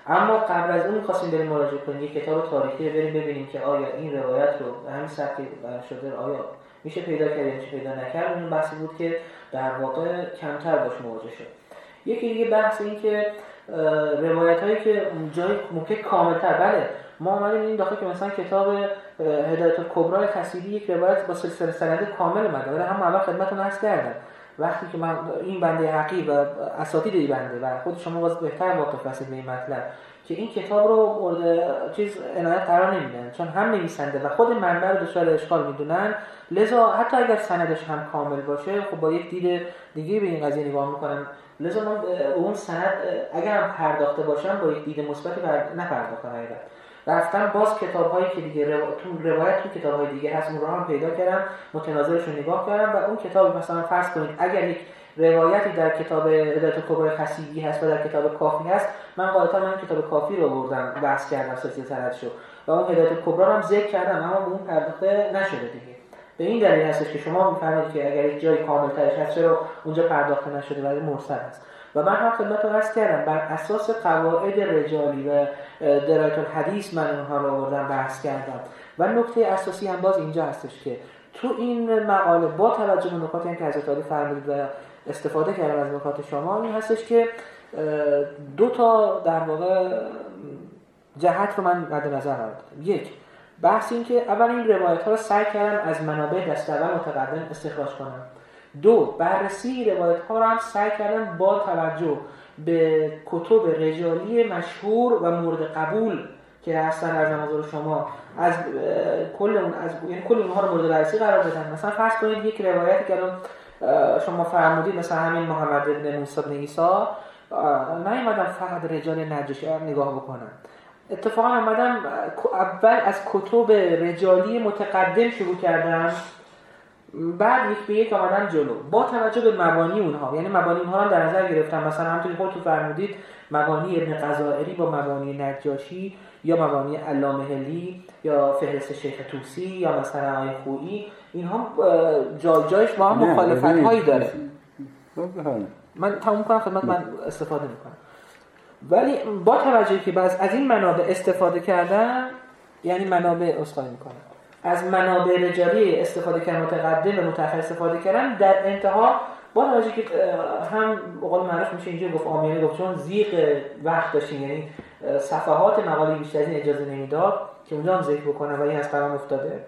اما قبل از اون می‌خواستیم بریم مراجعه کنیم یک کتاب تاریخی بریم ببینیم که آیا این روایت رو به همین سبک شده آیا میشه پیدا کرد یا میشه پیدا نکرد. اون بحثی بود که در واقع کمتر باش مواجه شد. یکی دیگه بحث این که روایت‌هایی که جای ممکن کامل‌تر، بله ما اومدیم این داخل که مثلا کتاب هدایت الکبری خصیبی یک روایت با سلسله سند کامل اومده، ولی هم اول خدمتتون عرض کردم وقتی که من این بنده حقیر و اساتید این بنده و خود شما باز بهتر واقف هستید به این مطلب که این کتاب رو مورد چیز عنایت قرار نمیدن، چون هم نویسنده و خود منبع رو دچار اشکال میدونن، لذا حتی اگر سندش هم کامل باشه خب با یک دید دیگه به این قضیه نگاه میکنم، لذا من اون سند اگر هم پرداخته باشم با یک دید مثبتی نپرداختم. حقیقت رفتم باز کتاب‌هایی که دیگه روایت تو کتاب‌های دیگه هست اون رو هم پیدا کردم، متناظرش رو نگاه کردم و اون کتاب مثلا فرض کنید اگر یک روایتی در کتاب هدایت الکبری خصیبی هست و در کتاب کافی هست، من قاعدتا من کتاب کافی رو بردم بحث کردم سلسله سندشو و اون هدایت الکبری رو هم ذکر کردم، اما اون پرداخته نشده دیگه. به این دلیل هستش که شما می‌فهمید که اگر یک جای کامل‌ترش هست چرا اونجا پرداخته نشده ولی مرسل هست. و من هم خدمتتون عرض کردم بر اساس قواعد رجالی و درایت الحدیث من اونها رو آوردم بحث کردم و نکته اساسی هم باز اینجا هستش که تو این مقاله با توجه به نکاتی که حضرت علی فرمودید و استفاده کردم از نکات شما، این هستش که دو تا در واقع جهت رو من مد نظر قرار دادم. یک بحث این که اول این روایت‌ها رو سعی کردم از منابع دست اول متقدم استخراج کنم. دو بررسی روایت‌ها رو هم سعی کردم با توجه به کتب رجالی مشهور و مورد قبول که هستن در نظر شما از کل اون یعنی کل اونها رو مورد بررسی قرار بدن. مثلا فرض کنید یک روایتی که شما فرمودید مثلا همین محمد بن موسی بن عیسی، من اومدم فقط رجال نجاشی نگاه بکنم، اتفاقا اومدم اول از کتب رجالی متقدم شروع کردم، بعد یک به یک آمدن جلو با توجه به مبانی اونها، یعنی مبانی اونها رو در نظر گرفتم. مثلا همونطوری خودتون فرمودید مبانی ابن غزائری با مبانی نجاشی یا مبانی علامه هلی یا فهرست شیخ طوسی یا مثلا آقای خویی، اینها جایش با هم مخالفت‌هایی داره. من تموم کنم خدمت من استفاده میکنم، ولی با توجهی که بعض از این منابع استفاده کردم، یعنی منابع اصلاحی میکنم از منابع رجالی استفاده کردن، متقدم و متأخر استفاده کردن، در انتها با توجه که هم به قول معروف میشه اینجا گفت عامیانه گفت چون زیغ وقت داشتیم، یعنی صفحات مقاله بیشتر از این اجازه نمیداد که اونجا هم ذکر بکنم و این از قرام افتاده.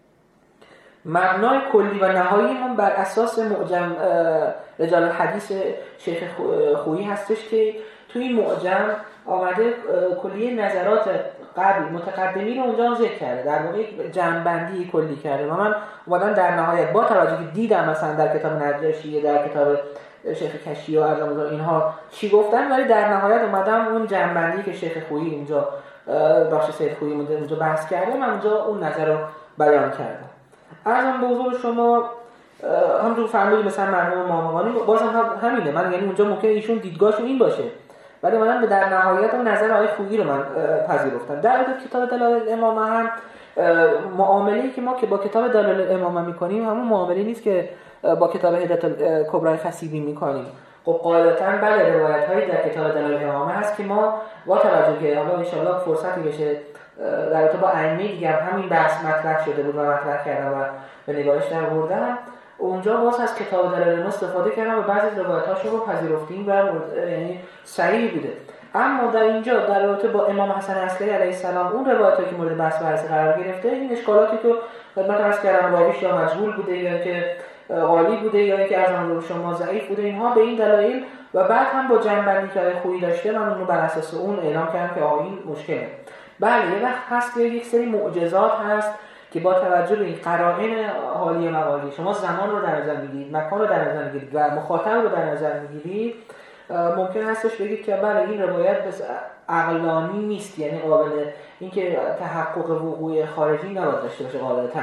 مبنای کلی و نهاییمون بر اساس معجم رجال الحدیث شیخ خویی هستش که توی این معجم آمده کلیه نظرات قبل متقدمی رو اونجا ذکر کرده، در واقع جمع‌بندی کلی کرده و من اومدم در نهایت با توجه که دیدم مثلا در کتاب نجاشی در کتاب شیخ کشی و علامه اینها چی گفتن، ولی در نهایت اومدم اون جمع‌بندی که شیخ خویی اونجا بخش سید خویی اونجا بحث کرده، من اونجا اون نظر رو بیان کردم. عرضم به حضور شما همونطور فرمودید مثلا مرحوم مامقانی بازم همینه، من یعنی اونجا ممکنه ایشون دیدگاهشون این باشه ولی من به در نهایت اون نظر آقای خویی رو من پذیرفتم. در مورد کتاب دلایل الامامه هم معامله‌ای که ما که با کتاب دلایل الامامه می‌کنیم همون معامله نیست که با کتاب هدایت الکبری خصیبی می‌کنیم. خب غالباً بله روایت‌هایی در کتاب دلایل الامامه هست که ما با توجه که حالا ان شاءالله فرصتی بشه در رابطه با ائمه دیگه همین بحث مطرح شده بود و مطرح کردم و به نگاهش در آوردم، اونجا باز از کتاب دلایل الامامه استفاده کردم و بعضی روایت‌هاشو رو پذیرفتیم و یعنی صحیح بوده. اما در اینجا در رابطه با امام حسن عسکری علیه السلام اون روایتی که مورد بحث بررسی قرار گرفته، این اشکالاتی که خدمت عرض کردم راویش یا مجهول بوده یا که غالی بوده یا اینکه از آن شما ضعیف بوده، اینها به این دلایل و بعد هم با جنبندی که خویی داشته من اون رو بر اساس اون اعلام کردم که این مشکله. بله یه وقت هست که یک سری معجزات هست که با توجه به این قرائن حالی مقالی شما زمان رو در نظر میگیرید، مکان رو در نظر میگیرید و مخاطب رو در نظر میگیرید، ممکن هستش بگید که بله این روایت بس عقلانی نیست، یعنی قابل اینکه تحقق وقوع خارجی نباید داشته باشه غالبا.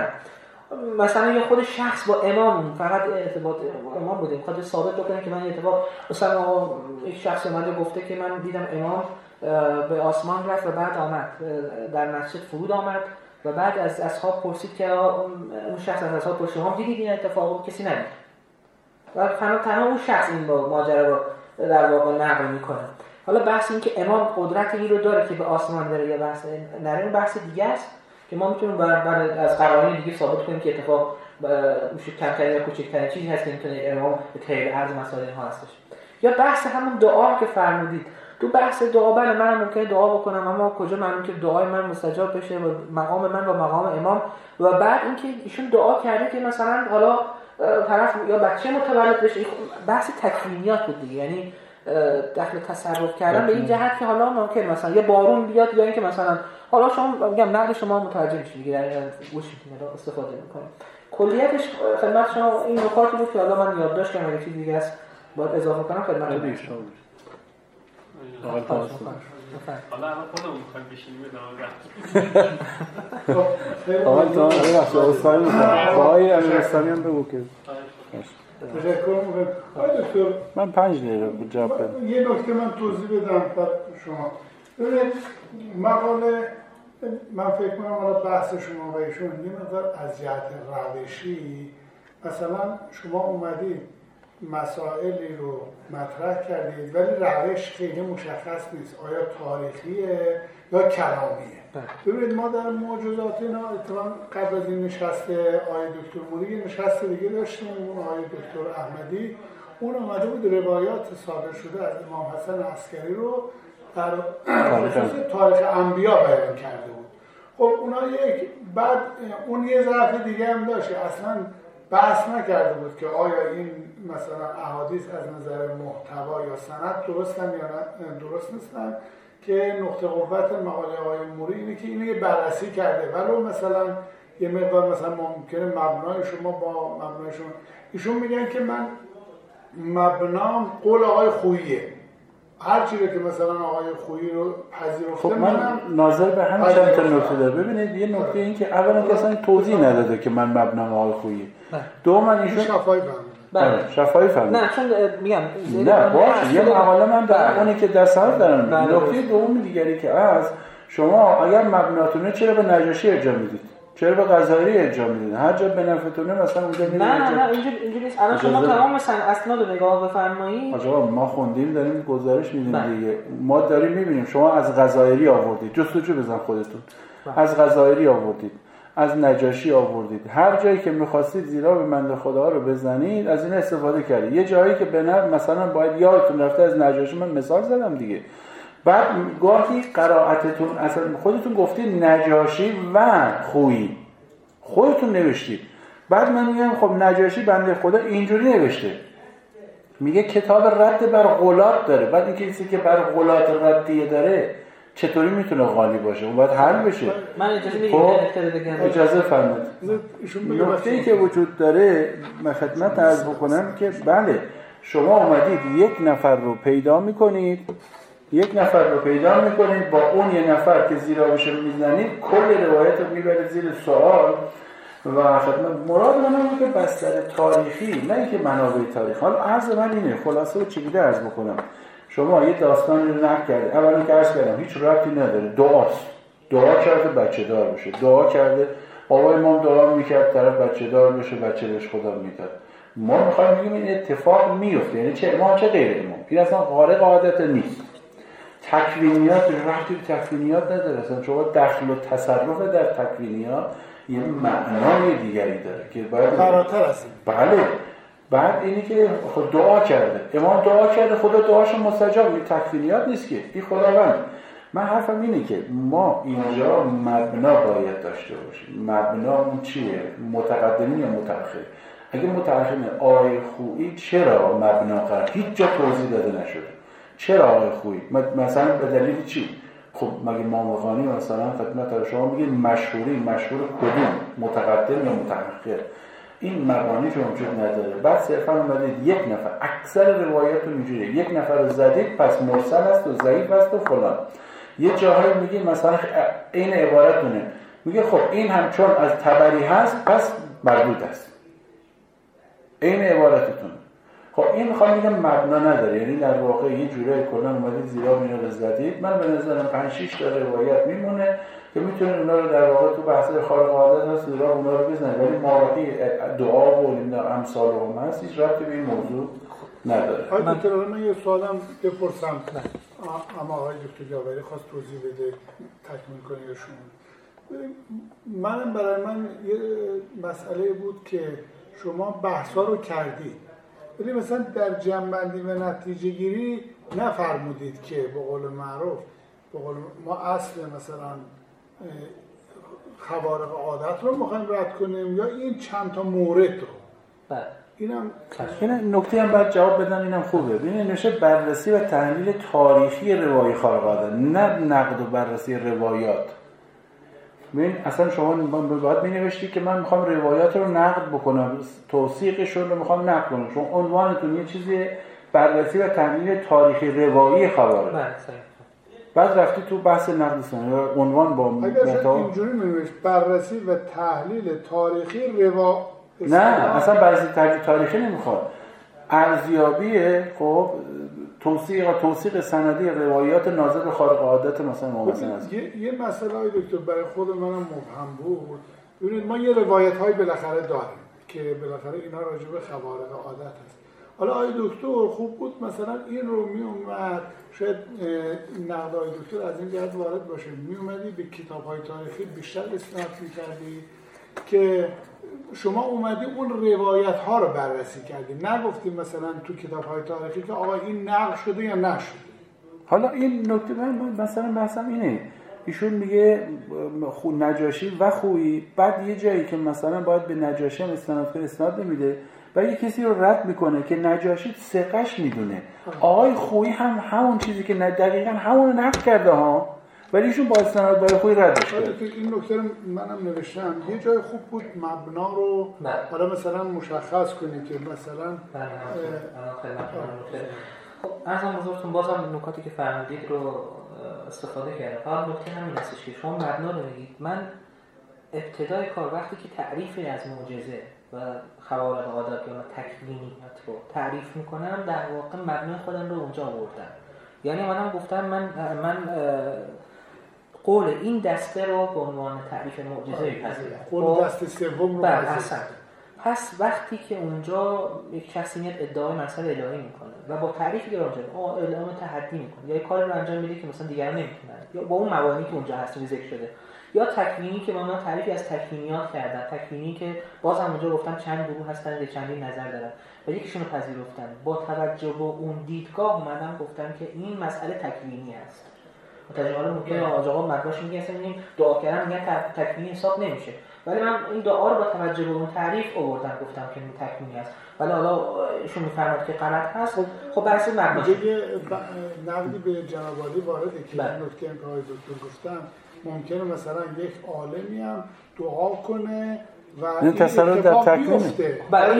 مثلا یه خود شخص با امام فقط ارتباط امام بوده میخواد ثابت بکنه که من اتفاق مثلا یک شخص اومده گفته که من دیدم امام به آسمان رفت و بعد آمد در مسجد فرود آمد و بعد از اصحاب پرسید که اون شخص از اصحاب پرسید هم دیدید این اتفاق؟ کسی ندید و تنها اون شخص این با ماجرا رو در واقع نقل میکنه. حالا بحث این که امام قدرت این رو داره که به آسمان بره یا بحث نره، اون بحث دیگه است که ما میتونیم بعد از قرائن دیگه ثابت کنیم که اتفاق کمترین یا کوچکترین چیزی هست که میتونه امام به طیل عرض مسائل اینها هستش. یا بحث همون دعا که فرمودید، تو بحث دعا بله منم ممکنه دعا بکنم، اما کجا معلوم که دعای من مستجاب بشه و مقام من و مقام امام. و بعد اینکه ایشون دعا کرده که مثلا حالا طرف یا بچه متولد بشه، بحث تکوینیات بود دیگه، یعنی داخل تصرف کردن به این جهت که حالا ممکن مثلا یه بارون بیاد یا اینکه مثلا حالا شما میگم نقد شما متوجه میشید دیگه، در گوش میدید استفاده میکنید. کلیتش خدمت شما این نکاتی بود که حالا من یادداشت کردم، یه چیز دیگه است باید اضافه کنم خدمت شما. حالا الان خودمون می‌خوایم بشینیم ادامه آقا تو ببخشید اصلا می‌خوام آقای امیرستانی هم بگو که تشکر می‌کنم. آقای دکتر من 5 دقیقه بود جواب بدم. یه نکته من توضیح بدم بعد شما. ببینید مقاله من فکر کنم حالا بحث شما و ایشون یه مقدار از جهت روشی، مثلا شما اومدید مسائلی رو مطرح کردید ولی روش خیلی مشخص نیست، آیا تاریخیه یا کلامیه. ببینید ما در معجزات اینا اتفاقا قبل از این نشست آقای دکتر موری نشست دیگه داشتیم، اون آقای دکتر احمدی اون اومده بود روایات صادر شده از امام حسن عسکری رو در خصوص تاریخ انبیا بیان کرده بود. خب اونا بعد اون یه ضعف دیگه هم داشت، اصلا بحث نکرده بود که آیا این مثلا احادیث از نظر محتوا یا سند درستن یا نه درست نیستن، که نقطه قوت مقاله آقای موری اینه که اینو یه بررسی کرده، ولو مثلا یه مقدار مثلا ممکنه مبنای شما با مبنای شما، ایشون میگن که من مبنام قول آقای خوییه، هر چیزی که مثلا آقای خویی رو پذیرفته. خب من ناظر به همین چند تا نکته داره. ببینید یه نکته این که اولا که اصلا توضیح نداده که من مبنام آقای خویی، دوم ایشون شفاهی فهمیدن. شفاهی فهمیدن. نه چون میگم نه باشه یه مقاله من دارم اونی که در سند دارم. نکته دوم دیگری که از شما اگر مبناتونه چرا به نجاشی ارجاع میدید؟ چرا به غزالی ارجاع میدید؟ هر جا به نفعتونه مثلا اونجا میدید. نه اینجوری نیست. الان شما تمام اسناد رو نگاه بفرمایید. آقا ما خوندیم داریم گزارش میدیم دیگه. ما داریم میبینیم شما از غزالی آوردید. جستجو بزن خودتون. از غزالی آوردید. از نجاشی آوردید. هر جایی که می‌خواستید زیرا به بنده خدا رو بزنید از این استفاده کردید. یه جایی که به نظر مثلا باید یادتون رفته از نجاشی من مثال زدم دیگه. بعد گاهی قرائتتون اصلا خودتون گفتید نجاشی و خویی. خودتون نوشتید. بعد من میگم خب نجاشی بنده خدا اینجوری نوشته. میگه کتاب رد بر غلات داره. بعد این کسی که بر غلات ردیه داره چطوری میتونه غالی باشه؟ اون باید حل بشه. من اجازه میدم اجازه فرمایید. نکته‌ای که وجود داره من خدمت عرض بکنم که بله شما اومدید یک نفر رو پیدا میکنید، با اون یه نفر که زیر آبش رو میزنید کل روایت رو میبرید زیر سوال و خدمت مراد من اینه که بستر تاریخی نه اینکه منابع تاریخی. حالا عرض من اینه خلاصه و چیزی عرض بکنم. شما یه داستان رو نقل کرده، اولی که عرض کردم هیچ ربطی نداره، دعاست. دعا کرده بچه دار بشه، دعا کرده بابا امام دعا میکرد طرف بچه دار بشه، بچه بهش خدا میداد. ما میخوایم بگیم این اتفاق میفته، یعنی چه امام چه غیر امام، این اصلا خارق عادت نیست. تکوینیات ربطی به تکوینیات نداره، اصلا شما دخل و تصرف در تکوینیات یه معنای دیگری داره که باید فراتر است. بله. بعد اینی که خود دعا کرده، امام دعا کرده، خدا دعاشو مستجاب، این تکوینیات نیست که این خداوند. من حرفم اینه که ما اینجا مبنا باید داشته باشیم. مبنا اون چیه؟ متقدمین یا متأخر؟ اگه متأخرین آقای خویی چرا مبنا قرار؟ هیچ جا توضیح داده نشده. چرا آقای خویی؟ مثلا به دلیل چی؟ خب مگه مامقانی مثلا خدمت شما میگه مشهور کدوم؟ متقدم یا متأخر؟ این مبانی که وجود نداره. بعد صرفا اومدید یک نفر، اکثر روایات اینجوریه، یک نفر رو زدید پس مرسل است و ضعیف است و فلان. یه جاهایی میگه مثلا این عبارت دونه میگه خب این هم چون از طبری هست پس مردود است. این عبارتتون. خب این میخوام بگم مبنا نداره، یعنی در واقع یه جوری کلا اومدید زیرا اینا رو زدید. من به نظرم 5-6 تا روایت میمونه که میتونید اونا رو در واقع تو بحث خارق عادت هست زیرا اونا رو بزنید، ولی مواقعی دعا و این امثال هم هست هیچ ربطی به این موضوع نداره. من یه سوالم بپرسم. اما آقای دکتر جابری خواست توضیح بده، تکمیل کنه یا شما. برای من یه مسئله بود که شما بحثا رو کردید ولی مثلا در جمع‌بندی و نتیجه گیری نفرمودید که به قول معروف ما اصل مثلا خوارق عادت رو میخوایم رد کنیم یا این چند تا مورد رو. بله این نکته هم باید جواب بدن، اینم خوبه. ببینید نوشه بررسی و تحلیل تاریخی روایی خارق عاده، نه نقد و بررسی روایات. ببین اصلا شما باید می‌نوشتی که من میخوام روایات رو نقد بکنم، توثیقشون رو میخوام نقد کنم. چون عنوانتون یه چیزی بررسی و تحلیل تاریخی روایی خوارق. بله بعد رفتی تو بحث نقد سنی عنوان با اگر اینجوری می‌نوشت بررسی و تحلیل تاریخی روا، نه اصلا بررسی تحلیل تاریخی نمیخواد، ارزیابی خب توثیق سندی روایات ناظر به خارق عادت مثلا محسن است. یه مسئله های دکتر برای خود منم مبهم بود. ببینید ما یه روایت های بالاخره داریم که بالاخره اینا راجع به خوارق عادت هست. حالا آقای دکتر خوب بود مثلا این رو می اومد، شاید نقد آقای دکتر از این جهت وارد باشه، می اومدی به کتاب های تاریخی بیشتر استناد می‌کردی که شما اومدی اون روایت ها رو بررسی کردی، نگفتی مثلا تو کتاب های تاریخی که آقا این نقل شده یا نشده. حالا این نکته من مثلا بحثم اینه، ایشون میگه نجاشی و خویی، بعد یه جایی که مثلا باید به نجاشی هم استناد نمیده و یه کسی رو رد میکنه که نجاشی ثقه‌اش میدونه. آقای خویی هم همون چیزی که دقیقاً همون رو نقل کرده ها، ولی ایشون با استناد برای خویی ردش کرد. این نکته رو منم نوشتم، یه جای خوب بود مبنا رو حالا مثلا مشخص کنی که مثلا خب ارزم بزرگتون بازم نکاتی که فرمودید رو استفاده کردم. فقط نکته همین هستش که شما مبنا رو بگید. من ابتدای کار وقتی که تعریفی از معجزه و خوارق عادت یا تکوینیات رو تعریف میکنم، در واقع مبنای خودم رو اونجا آوردم. یعنی منم گفتم من قول این دسته رو به عنوان تعریف معجزه می‌پذیرم. قول دسته سوم رو پذیرم. پس وقتی که اونجا یک کسی میاد ادعای مسئله الهی میکنه و با تعریفی که راجع به اعلام تحدی میکنه یا یک کاری رو انجام میده که مثلا دیگران نمیتونن، یا با اون مبانی که اونجا هست ذکر شده، یا تکوینی که من تعریفی از تکوینیات کردم، تکوینی که بازم اونجا گفتم چند گروه هستن که چندین نظر دارن و یکیشون رو پذیرفتن، با توجه به اون دیدگاه اومدم گفتم که این مسئله تکوینی است. متأسفانه ممکنه آقا مدرسه میگه اصلا این دعا کردن میگن تکوینی حساب نمیشه، ولی من این دعا رو با توجه به اون تعریف آوردم گفتم که این تکوینی است، ولی حالا ایشون میفرماد که غلط هست. خب بحث مبناش یه نقدی به جناب عالی وارده که نکته که آقای دکتر گفتن، ممکنه مثلا یک عالمی هم دعا کنه و این اتفاق بیفته. برای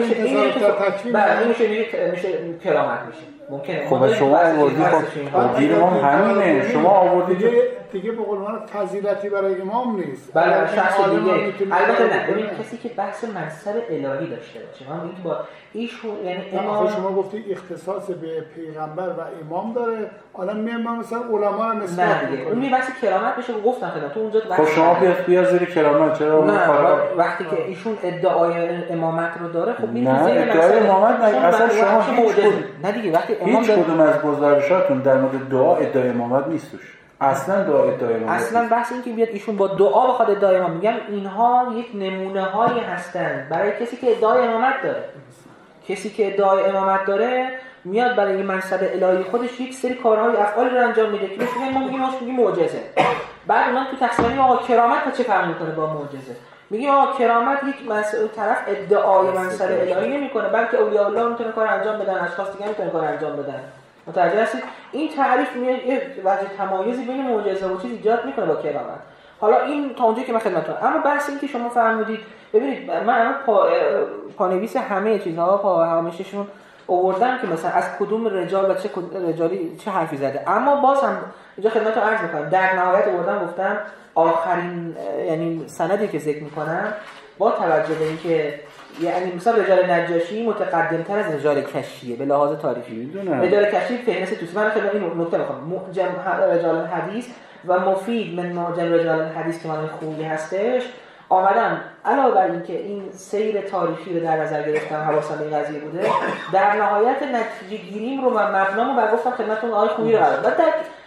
این میشه کرامت میشه. ممکنه خب شما آوردید، خب دین ما همینه، شما آوردید دیگه به قول من فضیلتی برای امام نیست. بله شخص دیگه البته نه، ببین کسی که بحث منصب الهی داشته باشه، من میگم با ایشون یعنی امام، شما گفتی اختصاص به پیغمبر و امام داره، حالا میام مثلا علما هم مثلا اون می بحث کرامت بشه. گفتم خدمت تو اونجا خب شما بیا زیر کرامت چرا وقتی که ایشون ادعای امامت رو داره، خب نه ادعای امامت نه، اصلا شما نه دیگه وقتی امام هیچ کدوم از گزارشاتون در مورد دعا ادعای امامت نیستش. اصلا دعا ادعای امامت اصلا بحث این که بیاد ایشون با دعا بخواد ادعای امامت، میگم اینها یک نمونه هایی هستن برای کسی که ادعای امامت داره. کسی که ادعای امامت داره میاد برای این منصب الهی خودش یک سری کارهای افعال رو انجام میده که ما میگیم معجزه. بعد من تو تقسیم آقا کرامت چه فرق میکنه با معجزه؟ میگیم آقا کرامت یک مسئله طرف ادعای منصب الهی نمیکنه، بلکه اولیاء الله میتونه کار انجام بدن، اشخاص دیگه میتونن کار انجام بدن. متوجه هستید؟ این تعریف میاد یه وجه تمایزی بین معجزه و چیز ایجاد میکنه با کرامت. حالا این تا اونجایی که من خدمتتون، اما بحث این که شما فرمودید، ببینید من پانویس همه چیزها هامششون آوردم که مثلا از کدوم رجال و چه رجالی چه حرفی زده، اما باز هم اینجا خدمتتون عرض میکنم در نهایت آوردم گفتم آخرین یعنی سندی که ذکر میکنم با توجه به اینکه یعنی مثلا رجال نجاشی متقدم‌تر از رجال کشیه به لحاظ تاریخی. رجال کشی فهرست توسی، من خیلی این نکته میخوام، معجم رجال حدیث و مفید من معجم رجال حدیث که من خوبی هستش آمدم علاوه بر اینکه این سیر تاریخی رو در نظر گرفتم، حواسم به این قضیه بوده، در نهایت نتیجه گیریم رو و مبنامو بر گفتم خدمتتون آقای خوبی رو قرار داد.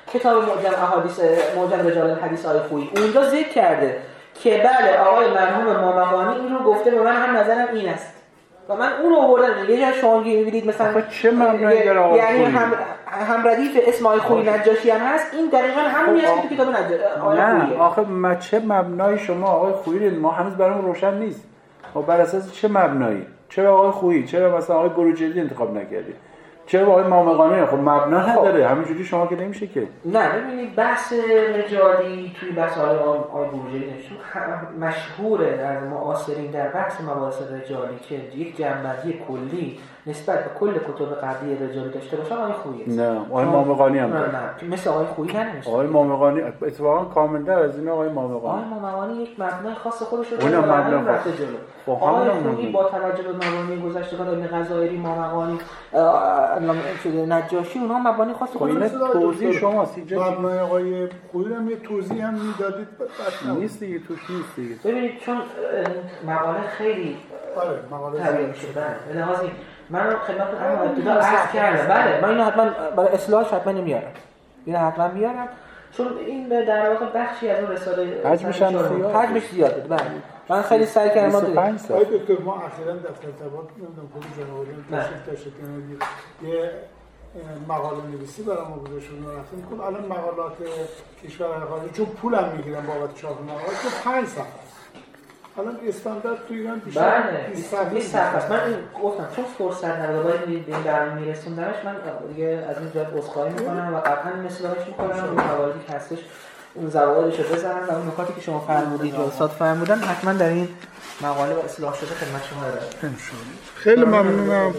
کتاب معجم رجال الحدیث آقای خویی اونجا ذکر کرده که بله آقای مرحوم مامقانی این رو گفته و من هم نظرم این است و من اون رو آوردم. یه جا شما می‌بینید مثلا چه مبنایی داره آقای یعنی خویی؟ هم ردیف اسم آقای خویی نجاشی هم هست، این دقیقاً همونی است که تو کتاب آقای خویی. نه آخه چه مبنایی شما آقای خویی ما هنوز برامون روشن نیست. خب بر اساس چه مبنایی؟ چرا آقای خویی؟ چرا مثلا آقای گروجردی انتخاب نکردی؟ چرا آقای مامقانی؟ خب مبنا نداره، همینجوری شما که نمیشه که. نه ببینید بحث رجالی توی بحث آقای گروجردی مشهوره در معاصرین در بحث مباحث رجالی که یک جنبندی کلی نسبت به کل کتب قبلی رجالی داشته باشه آقای خویی. نه آقای مامقانی هم نه مثل آقای خویی نمیشه. آقای مامقانی اتفاقا کامل‌تر از این آقای مامقانی. آقای مامقانی یک مبنای خاص خودش رو اونم مبنا رفته جلو. آقای خویی با توجه به مبانی گذشتگان ابن غزائری، مامقانی، نجاشی اونها مبانی خاص خودشون رو توضیح شماست اینجا. مبنای آقای خویی هم یه توضیح هم میدادید نیست دیگه توش نیست دیگه. ببینید چون مقاله خیلی مقاله طبیعی شده به لحاظ من خدمتتون اما ابتدا عرض کردم بله من اینو حتما برای اصلاحش حتما میارم، اینو حتما میارم چون این در واقع بخشی از اون رساله حجمش زیاده. بله من خیلی سعی کردم. 25 سال دکتر ما اخیراً دفتر تبادل نمیدونم کلی جنابالیان تشریف داشتید یه مقاله نویسی برام گذاشتن و رفتیم که الان مقالات کشورهای خارجی چون پولم میگیرن بابت چاپ مقاله تو 5 صفحه الان استاندارد تو ایران بیشتر 20 صفحه است. من گفتم چون فرصت نداره باید این برام میرسوندمش من دیگه از این جهت عذرخواهی میکنم و قطعا مثلش میکنم اون مواردی که هستش اون زوایدش رو بزنم و اون نکاتی که شما فرمودید و استاد فرمودن حتما در این مقاله و اصلاح شده خدمت شما ارائه. خیلی ممنونم.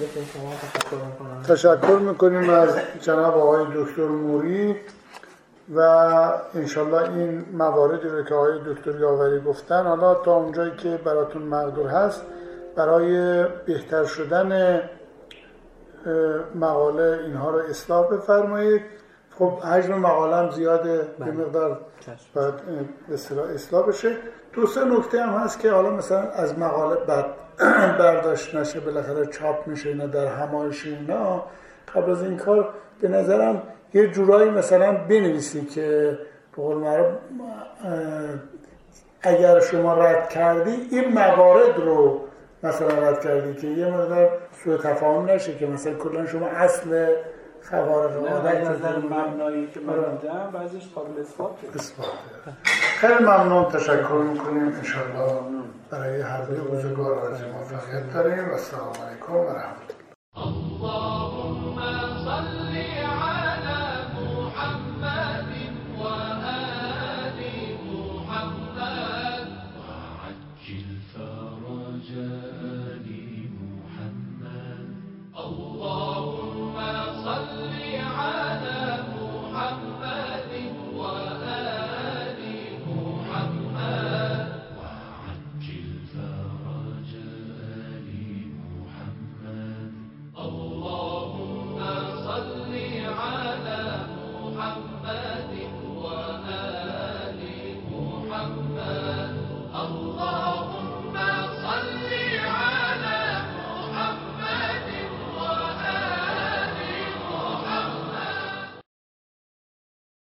تشکر میکنیم از جناب آقای دکتر موری و انشالله این مواردی رو که آقای دکتر یاوری گفتن حالا تا اونجایی که براتون مقدور هست برای بهتر شدن مقاله اینها رو اصلاح بفرمایید. خب حجم مقاله هم زیاده به مقدار باید به اصطلاح اصلاح بشه. 2-3 نکته هم هست که حالا مثلا از مقاله برداشت نشه بالاخره چاپ میشه اینا در همایش اینا قبل از این کار به نظرم یه جورایی مثلا بنویسی که به قول معروف اگر شما رد کردی این موارد رو مثلا رد کردی که یه مقدار سوء تفاهم نشه که مثلا کلا شما اصل خوارق العاده نظر مبنایی که من دیدم بعضیش قابل اثباته. خیلی ممنون تشکر میکنیم انشاءالله برای هر روزگار آرزوی موفقیت داریم و السلام علیکم و رحمت الله.